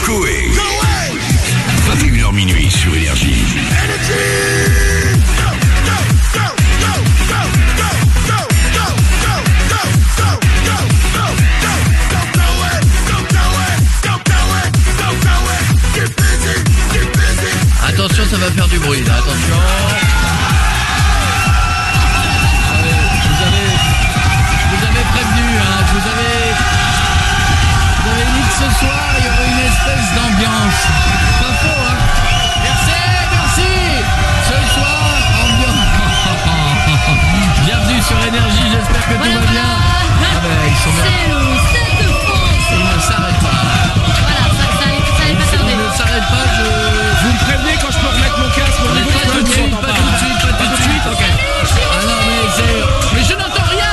Coé. 21h minuit sur Énergie. Attention, ça va faire du bruit là, attention. Je vous avais prévenu, hein, je vous avais dit que ce soir il y aurait une espèce d'ambiance. Pas faux, hein. Merci. Ce soir, ambiance. Bienvenue sur Énergie, j'espère que tout va bien. Ah ben, ils sont bien. C'est le Stade de France. Ils ne s'arrêtent pas. Voilà, ça allait pas tarder. Ils ne s'arrêtent pas, Vous me prévenez quand je peux remettre mon casque au niveau Pas du tout de suite, son, pas tout de suite, pas tout de suite. Ok. Ah non, mais je n'entends rien.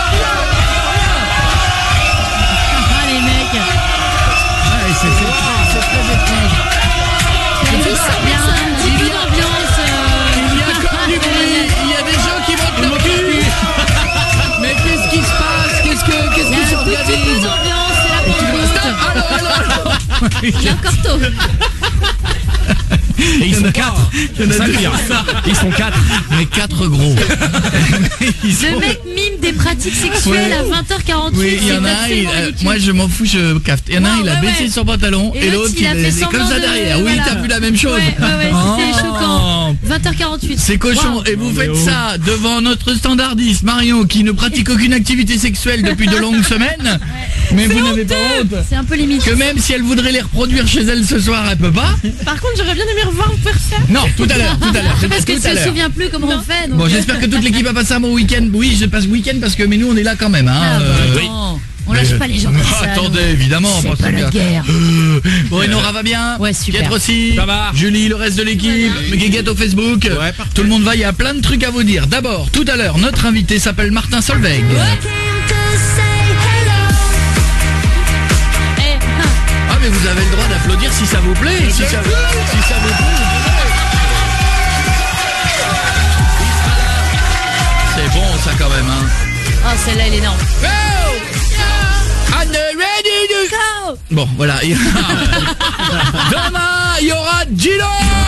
Ah les mecs. Ouais, c'est très étrange. Il y a un petit peu d'ambiance. Il y a comme du bruit. Il y a des gens qui montent leur cul. Mais qu'est-ce qui se passe? Qu'est-ce Il y qui a un tout petit peu s'organise? d'ambiance, c'est la Pentecôte. Alors. Il est encore tôt. Et ils sont 4. Ils sont 4. Mais 4 gros. Le mec mime des pratiques sexuelles à 20h48. Oui, il y en a un, moi je m'en fous, je capte. Il y en a un, il a baissé son pantalon et l'autre il est comme ça derrière. Oui, t'as vu la même chose. Ouais, c'était choquant. 20h48. C'est cochon. Wow. Et vous faites ça devant notre standardiste Marion qui ne pratique aucune activité sexuelle depuis de longues semaines. Mais vous n'avez pas honte. C'est un peu limite. Que même si elle voudrait les reproduire chez elle ce soir, elle peut pas. Par contre, j'aurais bien aimé revoir faire ça. Non, tout à l'heure. Parce qu'elle Tout à se l'heure. souvient plus comment on fait. Donc Bon, j'espère que toute l'équipe a passé un bon week-end. Oui, je passe week-end parce que mais nous on est là quand même. Hein. Ah, bah, Oui. non. On lâche pas les gens comme ça. Attendez, évidemment. C'est pensez pas la bien. guerre. Bon, et Nora va bien. Ouais, super. Piètre aussi. Ça va. Julie, le reste de l'équipe. Guéguette au Facebook. Ouais, parfait. Tout le monde va, il y a plein de trucs à vous dire. D'abord, tout à l'heure, notre invité s'appelle Martin Solveig. Ah, mais vous avez le droit d'applaudir si ça vous plaît. Si ça vous plaît, vous pouvez. C'est bon ça quand même, hein. Oh, celle-là, elle est énorme. Go! I'm ready to go! Bon, voilà. Demain, il y aura Gilo!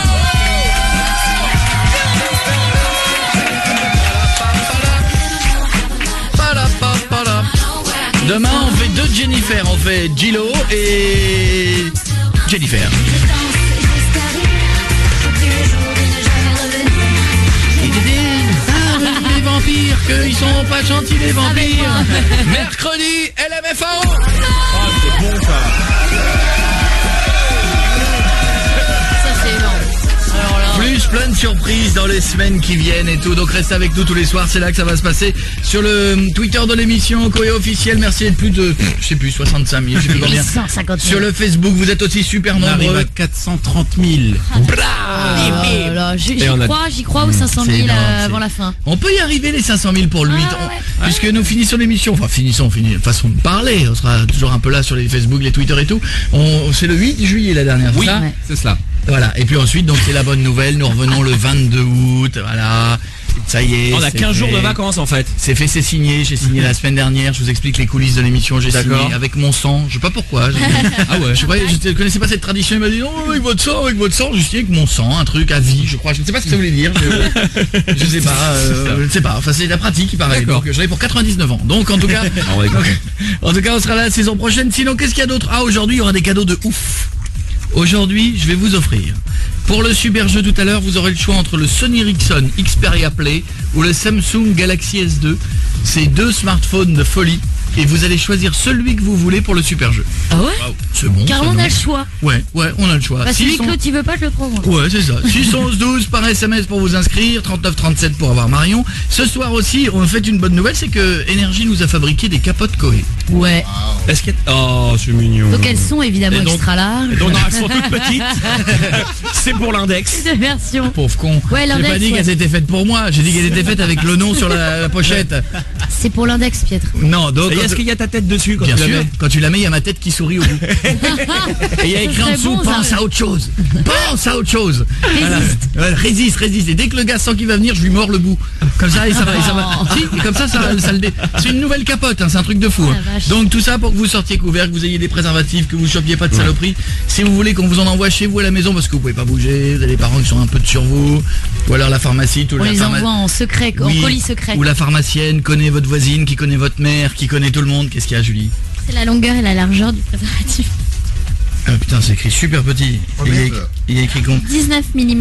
Demain, on fait 2 Jennifer. On fait Gilo et Jennifer. Les vampires, qu'ils sont pas gentils les vampires. Mercredi, LMFAO. C'est bon ça. Ça, c'est énorme. Alors là. Plus plein de surprises dans les semaines qui viennent et tout. Donc restez avec nous tous les soirs, c'est là que ça va se passer. Sur le Twitter de l'émission, Coé officiel, merci d'être plus de, je sais plus, 65 000, je sais plus combien. 850 000. Sur le Facebook, vous êtes aussi super On arrive nombreux. à 430 000. Oh là, j'y Et on a- crois aux 500 C'est 000 énorme, avant la fin. On peut y arriver les 500 000 pour lui, Ah, ouais. puisque nous finissons l'émission, enfin finissons, façon de parler, on sera toujours un peu là sur les Facebook, les Twitter et tout. C'est le 8 juillet la dernière, c'est Oui, ça Ouais. c'est cela. Voilà, et puis ensuite, donc c'est la bonne nouvelle, nous revenons le 22 août, voilà, ça y est. On a c'est 15 jours fait. de vacances en fait. C'est fait, c'est signé, j'ai signé la semaine dernière, je vous explique les coulisses de l'émission, j'ai signé D'accord. avec mon sang, je sais pas pourquoi. Ah ouais, je ne connaissais pas cette tradition, il m'a dit non, avec votre sang, j'ai signé avec mon sang, un truc à vie, je crois, je ne sais pas ce que ça voulait dire, je sais pas, je ne sais pas, enfin c'est la pratique il paraît, D'accord. donc j'en ai pour 99 ans, donc en tout cas, en tout cas on sera là la saison prochaine, sinon qu'est-ce qu'il y a d'autre? Ah aujourd'hui il y aura des cadeaux de ouf. Aujourd'hui, je vais vous offrir. Pour le super jeu tout à l'heure, vous aurez le choix entre le Sony Ericsson Xperia Play ou le Samsung Galaxy S2. C'est 2 smartphones de folie et vous allez choisir celui que vous voulez pour le super jeu. Ah ouais? C'est bon. Car ça, on non a le choix. Ouais, on a le choix. Bah, celui 600 que tu veux pas, je le prends moi. Ouais, c'est ça. 611-12 par SMS pour vous inscrire, 39-37 pour avoir Marion. Ce soir aussi, on fait une bonne nouvelle, c'est que Énergie nous a fabriqué des capotes Coé. Ouais. Est-ce qu'il y a... Oh, c'est mignon. Donc elles sont évidemment Et donc- extra larges. Donc elles sont toutes petites. C'est pour l'index. De version. Pauvre con. Ouais, J'ai l'index, pas dit ouais. qu'elles étaient faites pour moi, j'ai dit qu'elles étaient faites avec le nom sur la pochette. C'est pour l'index, Pietre. Non, donc Et est-ce qu'il y a ta tête dessus quand bien tu la sûr, mets? quand tu la mets, il y a ma tête qui sourit au bout. Et il y a écrit en serait dessous, bon, ça. pense à autre chose. Pense à autre chose. Voilà, résiste. Et dès que le gars sent qu'il va venir, je lui mords le bout. Comme ça, et ça va. Si, et comme ça le c'est une nouvelle capote, hein, c'est un truc de fou. Ah, Hein. la vache. Donc tout ça pour que vous sortiez couvert, que vous ayez des préservatifs, que vous chopiez pas de saloperies. Si vous voulez qu'on vous en envoie chez vous à la maison, parce que vous pouvez pas bouger, vous avez des parents qui sont un peu sur vous, ou alors la pharmacie, On les envoie en secret, en Oui, colis secret. ou la pharmacienne connaît votre voisine, qui connaît votre mère, qui connaît tout le monde. Qu'est-ce qu'il y a, Julie? C'est la longueur et la largeur du préservatif. Ah putain, c'est écrit super petit. Il y a écrit con. 19 mm.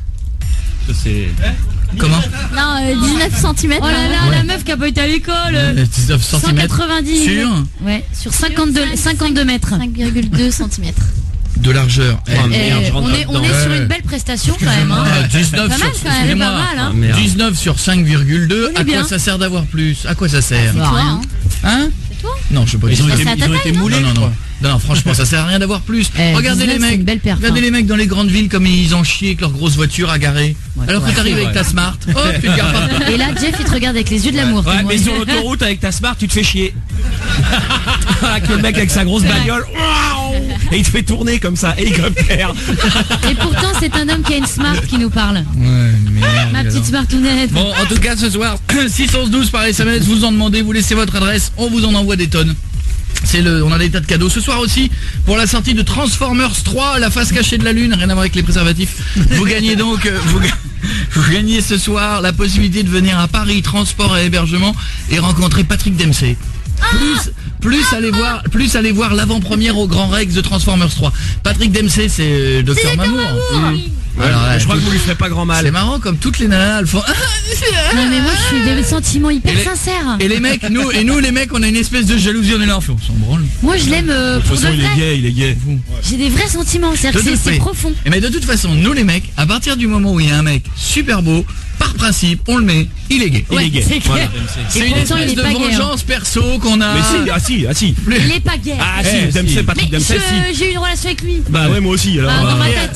Comment? Non, 19 cm. Oh là là, la meuf qui a pas été à l'école. 19 cm. 190 Sur Ouais, sur 52 mètres. 5,2 cm. de largeur. On est sur une belle prestation quand même. Hein. 19 Pas mal sur, quand même, excusez-moi, pas mal. Hein. 19 sur 5,2. À quoi bien. ça sert d'avoir plus? À quoi ça sert? C'est toi, hein. Hein? C'est toi. Non, je sais pas. Ils ont Bah, été, c'est à ta ils ont taille, été non moulés. Non, franchement, ça sert à rien d'avoir plus. Regardez 19, les c'est mecs. une belle perf, Regardez hein. les mecs dans les grandes villes comme ils ont chié avec leurs grosses voitures à garer. Alors que t'arrives avec ta Smart, hop, tu te gares pas. Et là, Jeff, il te regarde avec les yeux de l'amour. Ouais, tout le mais monde. sur l'autoroute avec ta Smart, tu te fais chier. Avec le mec avec sa grosse bagnole, waouh, et il te fait tourner comme ça, hélicoptère. Et pourtant, c'est un homme qui a une smart qui nous parle. Ouais, merde. Ma petite smartounette. Bon, en tout cas, ce soir, 612 par SMS, vous en demandez, vous laissez votre adresse, on vous en envoie des tonnes. On a des tas de cadeaux. Ce soir aussi, pour la sortie de Transformers 3, la face cachée de la Lune, rien à voir avec les préservatifs. Vous gagnez donc, vous gagnez ce soir la possibilité de venir à Paris, transport et hébergement, et rencontrer Patrick Dempsey. Plus aller voir l'avant-première au Grand Rex de Transformers 3. Patrick Dempsey, c'est Dr Mamour. Alors, Je crois que vous lui ferez pas grand mal. c'est marrant comme toutes les nanas elles font. Non mais moi je suis des sentiments hyper Et les- sincères. Et les mecs, nous les mecs, on a une espèce de jalousie, on est là, on s'en branle. Moi je l'aime De pour toute de façon, vrai. il est gay. J'ai des vrais sentiments, c'est-à-dire que c'est profond. Mais de toute façon, nous les mecs, à partir du moment où il y a un mec super beau, par principe, on le met, il est gay. Il est gay. c'est Voilà. clair. C'est Et une pourtant, il espèce est de pas gay, hein. vengeance perso qu'on a. Mais si. Il est pas gay. Ah Eh, si, Dempsey, si. Patrick Mais Dempsey, si. j'ai eu une relation avec lui. Bah ouais, moi aussi, alors. Dans ma tête.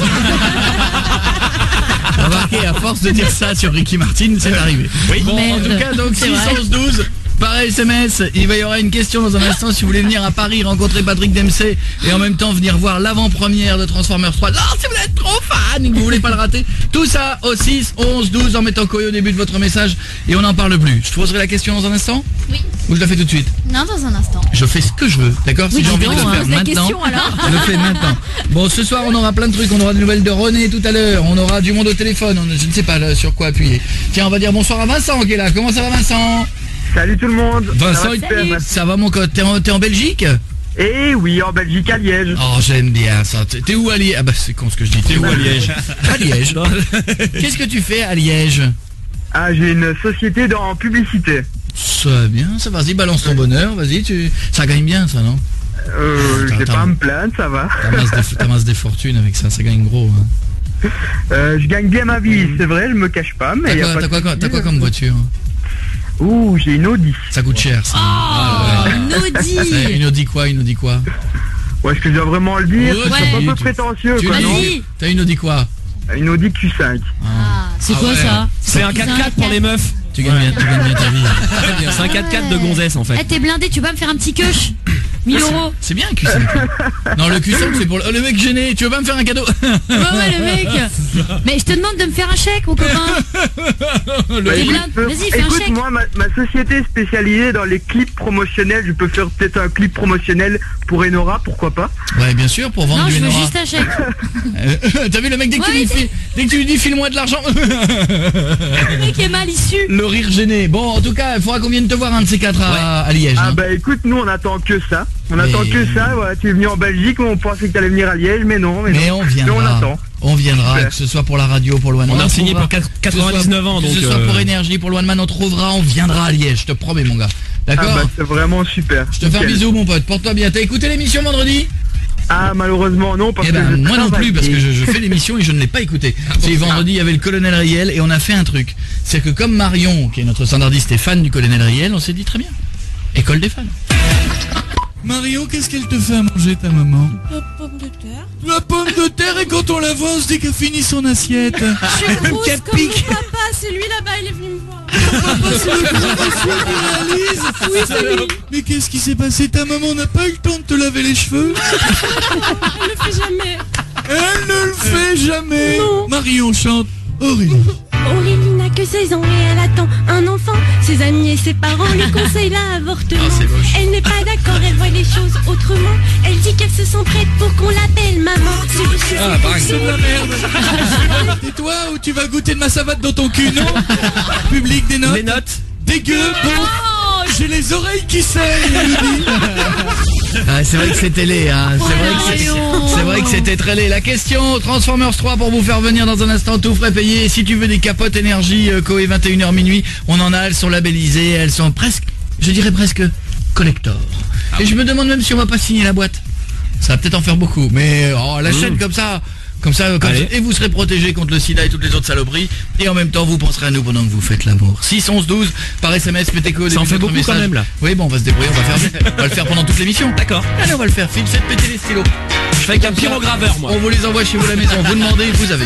Remarquez, à force de dire ça sur Ricky Martin, c'est arrivé. Bon, en Merde. tout cas, donc C'est vrai. 612 par SMS, il y aura une question dans un instant si vous voulez venir à Paris rencontrer Patrick Dempsey et en même temps venir voir l'avant-première de Transformers 3. Non, si vous êtes trop fan et que vous voulez pas le rater, tout ça au 6, 11, 12 en mettant Koyo au début de votre message et on n'en parle plus. Je te poserai la question dans un instant Oui. ou je la fais tout de suite? Non, dans un instant. Je fais ce que je veux, d'accord? Si Oui, j'ai dis envie de donc, le faire pose la maintenant, question, alors. je le fais maintenant. Bon, ce soir on aura plein de trucs, on aura des nouvelles de René tout à l'heure, on aura du monde au téléphone, je ne sais pas là, sur quoi appuyer. Tiens, on va dire bonsoir à Vincent qui est là. Comment ça va Vincent? Salut tout le monde. Vincent, Ça va super, ça va mon cote? T'es en Belgique? Eh oui, en Belgique, à Liège. Oh, j'aime bien ça. T'es où à Liège? Ah bah c'est con ce que je dis. T'es où à Liège? À Liège. Qu'est-ce que tu fais à Liège? Ah, j'ai une société en publicité. Ça va bien, ça vas-y, balance ton bonheur, vas-y, ça gagne bien ça, non? Je vais Attends. pas à me plaindre, ça va. T'amasses des fortunes avec ça gagne gros. Hein. Je gagne bien ma vie, c'est vrai, je me cache pas, mais y a pas de T'as quoi souci. comme voiture? Ouh, j'ai une Audi. Ça coûte cher ça. Oh, Nodi. Une Audi quoi? Ouais, est-ce que je dois vraiment le dire? Ouais, C'est ouais. un peu Tu- prétentieux, Tu quoi, l'as non? dit. T'as une Audi quoi? Une Audi Q5. Ah, c'est quoi ouais. ça? C'est un 4x4 pour les meufs. Tu gagnes bien ta vie. Très bien, c'est un 4x4 de gonzesse en fait. Eh, t'es blindé, tu vas me faire un petit queuch. 1000 euros. C'est bien un Q5. Non, le Q5 c'est pour le mec gêné. Tu veux pas me faire un cadeau? Ouais, le mec. Mais je te demande de me faire un chèque, mon copain. Bah, T'es écoute, blindé. Vas-y, fais un écoute, chèque. moi, ma société est spécialisée dans les clips promotionnels. Je peux faire peut-être un clip promotionnel pour Enora, pourquoi pas? Ouais, bien sûr, pour vendre Non, du je veux Enora. juste un chèque. T'as vu le mec dès que, Ouais, dès que tu lui dis file-moi de l'argent? Le mec est mal issu. Le rire gêné. Bon, en tout cas, il faudra qu'on vienne te voir un de ces quatre à Liège. Ah hein. bah écoute, nous on attend que ça. On Mais- attend que ça, voilà, tu es venu en Belgique, on pensait que tu allais venir à Liège, mais non. Mais non. on Mais on viendra. attend. On viendra, Super. que ce soit pour la radio, pour Loan On a signé trouvera. pour 99 ans, Que donc. ce soit pour Énergie, pour Loan Man, on trouvera, on viendra à Liège, je te promets mon gars. D'accord? Ah bah c'est vraiment super. Je te fais un Nickel. bisou mon pote, porte-toi bien. T'as écouté l'émission vendredi? Ah malheureusement non, parce Eh que ben je moi non travaille. plus parce que je fais l'émission et je ne l'ai pas écouté. C'est vendredi, il y avait le colonel Riel et on a fait un truc. C'est que comme Marion, qui est notre standardiste, est fan du colonel Riel, on s'est dit très bien. École des fans. Marion, qu'est-ce qu'elle te fait à manger ta maman? La pomme de terre. La pomme de terre et quand on la voit on se dit qu'elle finit son assiette. Je suis grosse Qu'elle comme pique. mon papa, c'est lui là-bas, il est venu me voir. Oui, salut. Mais qu'est-ce qui s'est passé? Ta maman n'a pas eu le temps de te laver les cheveux? Elle le fait jamais. Elle ne le fait jamais. Non. Marion chante Aurélie. Aurélie n'a que 16 ans et elle attend un enfant. Ses amis et ses parents lui conseillent l'avortement. Ah, c'est moche. Elle n'est pas d'accord, elle voit les choses autrement. Elle dit qu'elle se sent prête pour qu'on l'appelle maman. Ah, c'est de la merde. Et toi, où tu vas goûter de ma savate dans ton cul, non? Public des notes. Les notes. Dégueu, bon. J'ai les oreilles qui saignent, Elodie. Ah, c'est vrai que c'était laid, hein. C'est vrai que c'était très laid. La question Transformers 3 pour vous faire venir dans un instant, tout frais payé. Si tu veux des capotes énergie Koé 21h minuit, on en a, elles sont labellisées, elles sont presque, je dirais presque collector. Et je me demande même si on va pas signer la boîte. Ça va peut-être en faire beaucoup, mais la chaîne comme ça, et vous serez protégé contre le sida et toutes les autres saloperies, et en même temps vous penserez à nous pendant que vous faites l'amour. 6 11 12 par SMS, mettez code. Ça en fait beaucoup message. quand même là. Oui, bon, on va se débrouiller, on va le faire pendant toute l'émission. D'accord. Allez, on va le faire. File, faites péter les stylos. Je fais avec un pyrograveur moi. On vous les envoie chez vous à la maison. Vous demandez, vous avez.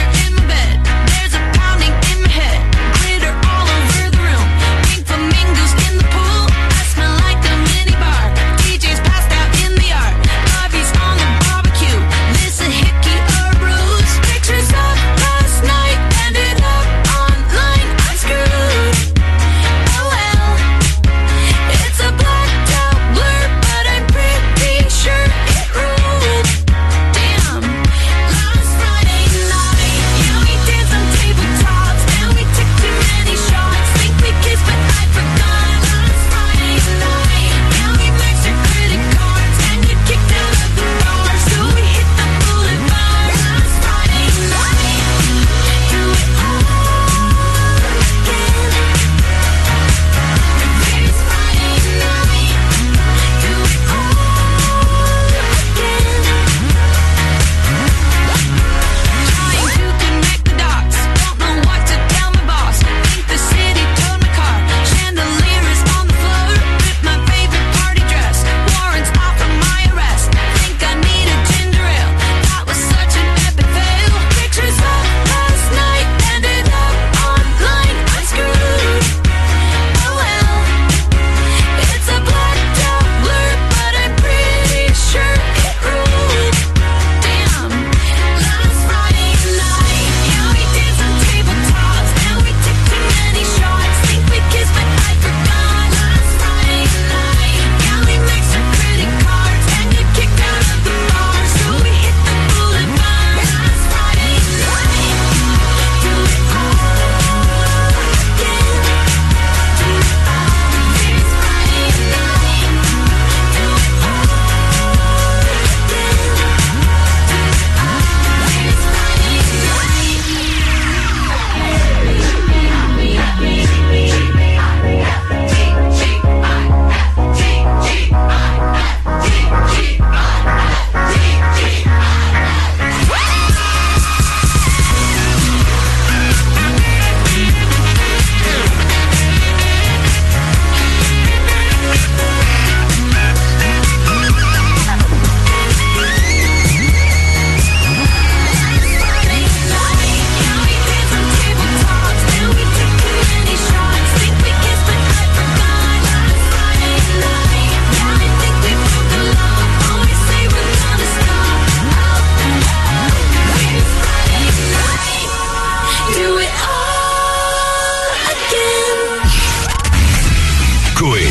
Koé.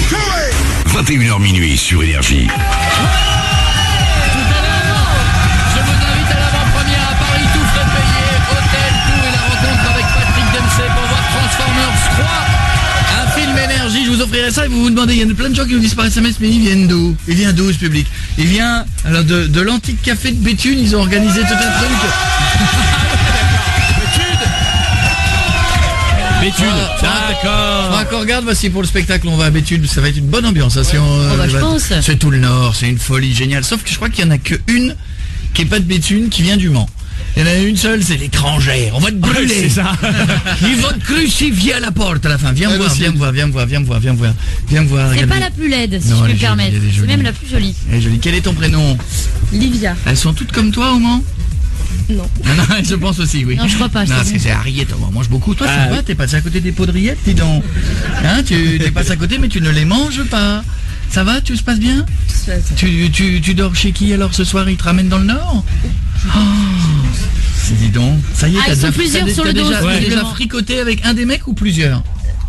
21h minuit sur Énergie. Je vous invite à l'avant-première à Paris, tout frais payé, hôtel, tout et la rencontre avec Patrick Dempsey pour voir Transformers 3. Un film énergie, je vous offrirai ça et vous vous demandez, il y a plein de gens qui nous disent par SMS, mais ils viennent d'où? Il vient d'où ce public? Il vient alors de l'antique café de Béthune, ils ont organisé tout un truc. Béthune, d'accord. Faudra qu'on regarde, voici pour le spectacle, on va à Béthune, ça va être une bonne ambiance. Hein, si je pense. C'est tout le Nord, c'est une folie géniale. Sauf que je crois qu'il y en a qu'une qui est pas de Béthune, qui vient du Mans. Il y en a une seule, c'est l'étrangère. On va te brûler. C'est ça. Ils vont te crucifier à la porte à la fin. Viens me voir. C'est regarde. pas la plus laide, si Non, je elle puis est me permettre. jolie, elle est C'est jolie. même la plus jolie. Elle est jolie. Quel est ton prénom? Livia. Elles sont toutes comme toi au Mans? Non. Non, je pense aussi, oui. Non, je crois pas, je Non, t'avoue. parce que c'est Harriet, on mange beaucoup. Toi, ça va, t'es passé à côté des pots de rillettes, dis donc. Hein, tu t'es passé à côté, mais tu ne les manges pas. Ça va, tout se passe bien? Tu dors chez qui alors ce soir? Ils te ramènent dans le Nord? Oh, dis donc. Ça y est, Ah, t'as ils sont déjà, plusieurs t'as sur le déjà- dos, t'as ouais. déjà fricoté avec un des mecs ou plusieurs?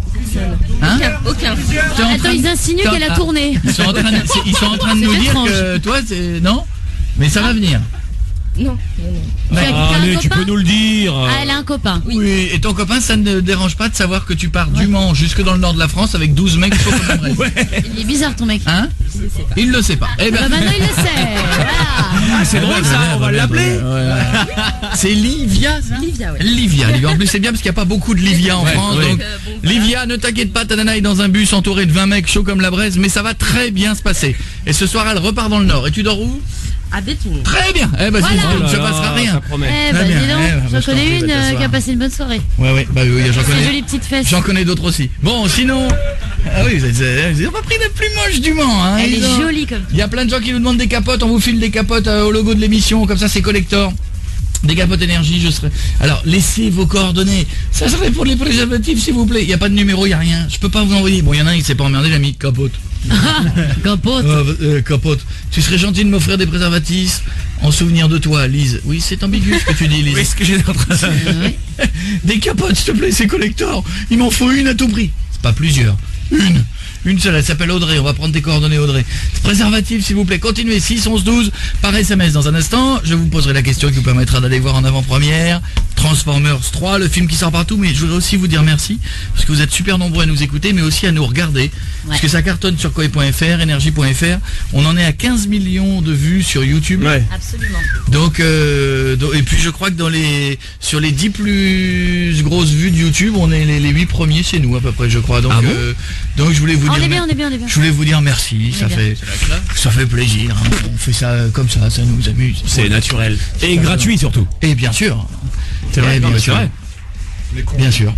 Hein? Aucun. T'es en Attends, train de- ils insinuent t'es en- qu'elle a ah, tourné. Ils sont en train de C'est nous dire étrange. que toi, c'est... Non? Mais ça va venir. Non. Ouais. T'as un Allez, tu copain peux nous le dire. Ah, elle a un copain. Oui, et ton copain, ça ne dérange pas de savoir que tu pars du Mans jusque dans le nord de la France avec 12 mecs chauds comme un vrai. Il est bizarre ton mec. Hein? Il le sait pas. Eh Bah ben, maintenant il le sait. Voilà. Ah, c'est drôle ça, on va l'appeler. c'est Livia, ça? Livia, ouais. Livia. En plus, c'est bien parce qu'il n'y a pas beaucoup de Livia en France. ouais. Donc, Livia, ne t'inquiète pas, ta nana est dans un bus entouré de 20 mecs chauds comme la braise, mais ça va très bien se passer. Et ce soir, elle repart dans le nord. Et tu dors où? À Béthune. Très bien. Eh ben, Voilà. il ne Oh se là passera là, rien. ça promet. Eh Très bah bien. dis donc, Eh, bah, j'en je t'en connais prie, une va t'asseoir. qui a passé une bonne soirée. Ouais, bah oui, j'en Ces connais. jolies petites fesses. J'en connais d'autres aussi. Bon, sinon... Ah oui, vous n'avez pas pris la plus moche du Mans, hein. Elle dis est donc. jolie comme. Il y a plein de gens qui nous demandent des capotes, on vous file des capotes au logo de l'émission, comme ça c'est collector. Des capotes énergie, je serai... Alors, laissez vos coordonnées. Ça serait pour les préservatifs, s'il vous plaît. Il n'y a pas de numéro, il n'y a rien. Je peux pas vous envoyer. Bon, il y en a un qui s'est pas emmerdé, il a mis capote. Capote. Capote. Tu serais gentil de m'offrir des préservatifs en souvenir de toi, Lise. Oui, c'est ambigu ce que tu dis, Lise. Oui, ce que j'ai en train de... Des capotes, s'il te plaît, c'est collector. Il m'en faut une à tout prix. C'est pas plusieurs. Une seule, elle s'appelle Audrey. On va prendre tes coordonnées, Audrey. Préservatif, s'il vous plaît. Continuez, 6 11 12 par SMS. Dans un instant, je vous poserai la question qui vous permettra d'aller voir en avant-première Transformers 3, le film qui sort partout. Mais je voudrais aussi vous dire merci, parce que vous êtes super nombreux à nous écouter, mais aussi à nous regarder. Parce que ça cartonne sur Koi.fr, Énergie.fr. On en est à 15 millions de vues sur YouTube. Ouais. Absolument. Donc, et puis je crois que sur les 10 plus grosses vues de YouTube, on est les 8 premiers chez nous à peu près, je crois. Donc, Ah bon donc je voulais vous On dire. est bien, on est bien, on est bien. Je voulais vous dire merci, ça bien. fait plaisir. Hein. On fait ça comme ça nous amuse. C'est naturel. Et gratuit surtout. Et bien sûr. C'est vrai, Eh, non, bien mais c'est sûr. vrai. Bien sûr.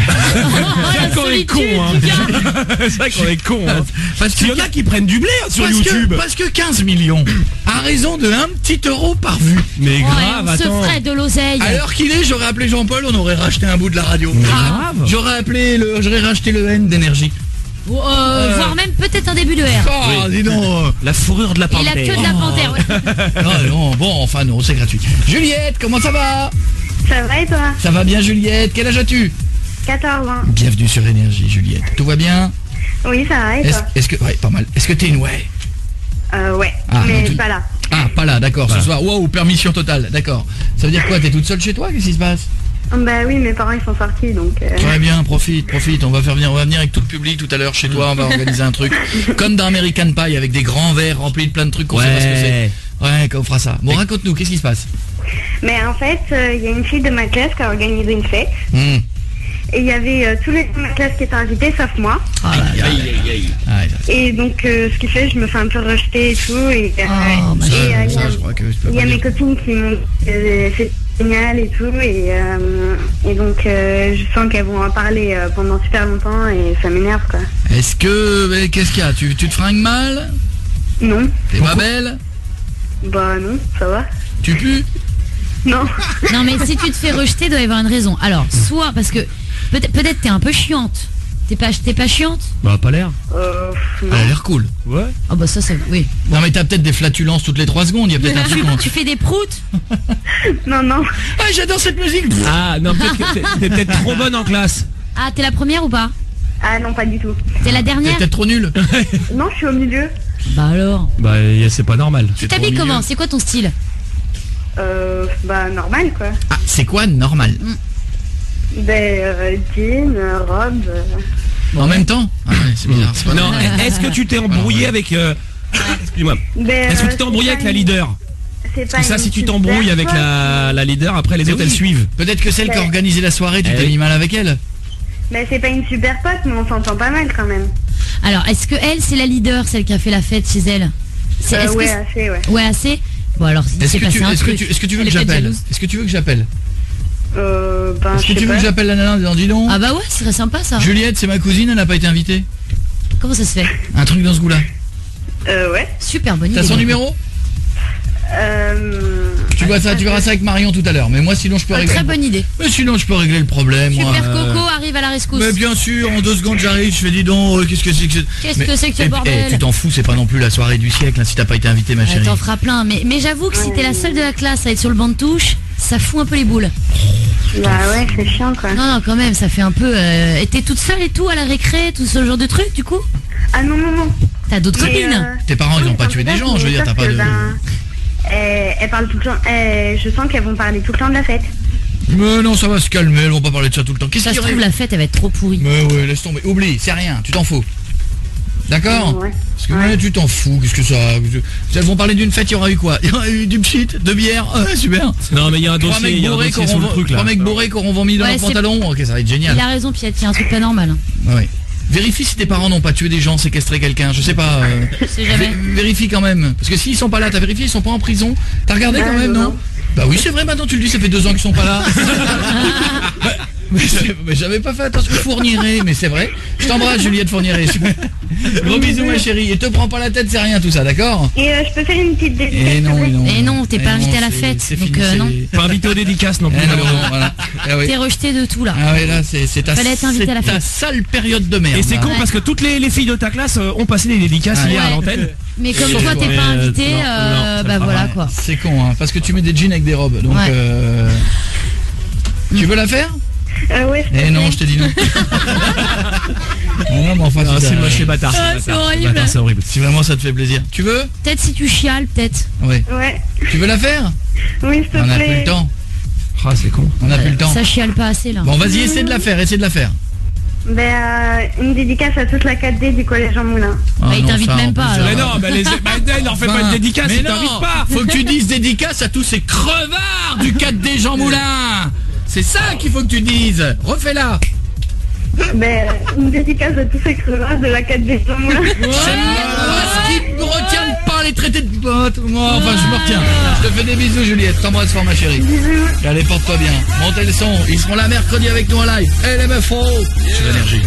Oh, la qu'on est solitude, con, hein. putain. C'est vrai qu'on est con. Hein. Parce Il y en a qui prennent du blé hein, sur YouTube. parce que 15 millions, à raison de 1 petit euro par vue. Mais Ouais, grave, on se attends. ferait de l'oseille. À l'heure qu'il est, j'aurais appelé Jean-Paul, on aurait racheté un bout de la radio. grave. J'aurais racheté le N d'énergie. Voire même peut-être un début de R. Oh, dis donc. La fourrure de la Et la panthère. queue de la panthère. Ouais. Non, bon, enfin non, c'est gratuit. Juliette, comment ça va? Ça va et toi? Ça va bien, Juliette? Quel âge as-tu? 14 ans. Bienvenue sur Énergie, Juliette. Tout va bien? Oui, ça va et toi? Est-ce que... Ouais, pas mal. Est-ce que t'es une ouais? Ouais, Ah, mais donc tu- pas là. Ah, pas là, d'accord. Ce soir, wow, permission totale, d'accord. Ça veut dire quoi? T'es toute seule chez toi? Qu'est-ce qui se passe? Bah oui, mes parents ils sont sortis donc. Très bien, profite. On va venir avec tout le public tout à l'heure chez toi. On va organiser un truc comme dans American Pie avec des grands verres remplis de plein de trucs qu'on sait pas ce que c'est. Ouais, qu'on fera ça. Bon, raconte-nous, qu'est-ce qui se passe? Mais en fait, il y a une fille de ma classe qui a organisé une fête. Et il y avait tous les gens de ma classe qui étaient invités sauf moi. Ah, Et donc ce qui fait je me fais un peu rejeter et tout. Et ça, je crois que je peux il y pas a mes dire. copines qui m'ont dit que c'est génial et tout. Et donc je sens qu'elles vont en parler pendant super longtemps et ça m'énerve quoi. Est-ce que... mais qu'est-ce qu'il y a? Tu te fringues mal? Non. T'es pas belle? Bah non, ça va. Tu pues? Non. Non mais si tu te fais rejeter, il doit y avoir une raison. Alors, soit parce que peut-être t'es un peu chiante. T'es pas chiante? Bah, pas l'air. Elle a l'air cool. Ouais. Ah bah ça oui. Non mais t'as peut-être des flatulences toutes les 3 secondes. Il y a peut-être un truc... Tu fais des proutes? Non, non. Ah, j'adore cette musique. Ah, non, peut-être que t'es peut-être trop bonne en classe. Ah, t'es la première ou pas? Ah non, pas du tout. T'es la T'es dernière? peut-être trop nul. Non, je suis au milieu. Bah alors. Bah, c'est pas normal. Tu t'habilles comment? C'est quoi ton style? Bah normal quoi. Ah, c'est quoi normal? Jean, robe. En même temps? Ah ouais, c'est bizarre. c'est pas Non, normal. est-ce que tu t'es embrouillé avec... Excuse-moi. Est-ce que tu t'es embrouillé avec la leader? C'est Parce que ça, si tu t'embrouilles avec la leader, après les Mais autres oui. elles suivent. Peut-être que celle qui a organisé la soirée, tu Eh t'es oui. mis mal avec elle. Mais c'est pas une super pote, mais on s'entend pas mal quand même. Alors, est-ce que elle, c'est la leader, celle qui a fait la fête chez elle? Est-ce Ouais, que assez, ouais. ouais, assez. Bon alors, il Est-ce s'est que, passé un truc. est-ce que tu veux Elle que est peut-être j'appelle? jalouse. Est-ce que tu veux que j'appelle? Ben, Est-ce que je tu sais veux pas. que j'appelle la nana en disant dis donc? Ah bah ouais, ce serait sympa ça. Juliette, c'est ma cousine, elle n'a pas été invitée. Comment ça se fait? Un truc dans ce goût-là. Ouais. Super bonne idée. T'as son numéro? Tu vois ça, tu verras ça avec Marion tout à l'heure. Mais moi, sinon, je peux régler. Très bonne idée. Mais sinon, je peux régler le problème. Moi, Super Coco arrive à la rescousse. Mais bien sûr, en 2 secondes, j'arrive. Je fais dis donc, qu'est-ce que c'est que ce bordel? Tu t'en fous, c'est pas non plus la soirée du siècle, hein, si t'as pas été invité, ma chérie. T'en feras plein. Mais j'avoue que si t'es la seule de la classe à être sur le banc de touche, ça fout un peu les boules. Bah ouais, c'est chiant quoi. Non, quand même, ça fait un peu... Et t'es toute seule et tout, à la récré, tout ce genre de trucs, du coup? Ah non. T'as d'autres Mais, copines? Tes parents, ils ont pas tué des gens, je veux dire, t'as pas de... Elles parlent tout le temps. Je sens qu'elles vont parler tout le temps de la fête. Mais non, ça va se calmer, elles vont pas parler de ça tout le temps. Qu'est-ce Ça qu'il se y aurait... trouve, la fête, elle va être trop pourrie. Mais ouais, laisse tomber. Oublie, c'est rien, tu t'en fous. D'accord? Ouais. Parce que ouais, tu t'en fous, qu'est-ce que ça... Elles vont parler d'une fête, il y aura eu quoi? Il y aura eu du pchit, de bière, super. Non mais il y a un dossier, il y a un dossier sur le truc là. 3 mecs bourrés qui auront vomi dans Ouais, leur c'est- pantalon, ok, ça va être génial. Il a raison, Piette, il y a un truc pas normal. Ouais. Vérifie si tes parents n'ont pas tué des gens, séquestré quelqu'un, je sais pas. Je sais jamais. Vérifie quand même. Parce que s'ils sont pas là, t'as vérifié, ils sont pas en prison. T'as regardé quand même, non? Bah oui, c'est vrai, maintenant tu le dis, ça fait 2 ans qu'ils sont pas là. Mais j'avais pas fait attention, Fourniret, mais c'est vrai. Je t'embrasse, Juliette Fourniret. Gros bisous, ma chérie. Et te prends pas la tête, c'est rien tout ça, d'accord? Et je peux faire une petite dédicace. Et non, et non. Et non, t'es pas invité à la fête, c'est donc fini, c'est- non. Pas invité aux dédicaces non plus. Eh non, non, voilà. Ah oui. T'es rejeté de tout là. Ah ouais, là, c'est ta, Fallait être invité à la c'est ta fête. sale période de merde. Et c'est là. con parce que toutes les filles de ta classe ont passé des dédicaces Ouais. hier à Ouais. l'antenne. Mais comme Ouais, toi, t'es mais, pas invité, non, ça bah me voilà Ouais, quoi. C'est con, hein, parce que tu mets des jeans avec des robes. Donc, Ouais. Tu veux la faire? Ouais, Eh non, je te dis non. Non, mais enfin, Ah, si c'est ça- moche, c'est bâtard. Ah, c'est c'est bâtard. horrible. Bâtard, c'est horrible. Si vraiment ça te fait plaisir. Tu veux? Peut-être si tu chiales, peut-être. Oui. Ouais. Tu veux la faire? Oui, s'il te On n'a plus plaît. le temps. Ah c'est con. On n'a plus le temps. Ça chiale pas assez là. Bon, vas-y, essaie de la faire, essaie de la faire. Une dédicace à toute la 4D du collège Jean Moulin. Ah, Bah, il non, t'invite ça, en même plus, pas, ça Mais va. non, il leur fait pas une dédicace, mais il non, t'invite pas. faut que tu dises dédicace à tous ces crevards du 4D Jean Moulin. C'est ça qu'il faut que tu dises. Refais-la. Une dédicace à tous ces crevards de la 4D Jean Moulin. C'est moi qui me retient de pas les traiter de potes. Moi, enfin, je me retiens. Je te fais des bisous, Juliette. T'embrasse fort, ma chérie. Bisous. Allez, porte-toi bien. Montez le son. Ils seront là mercredi avec nous en live. Et les meufs sur Énergie.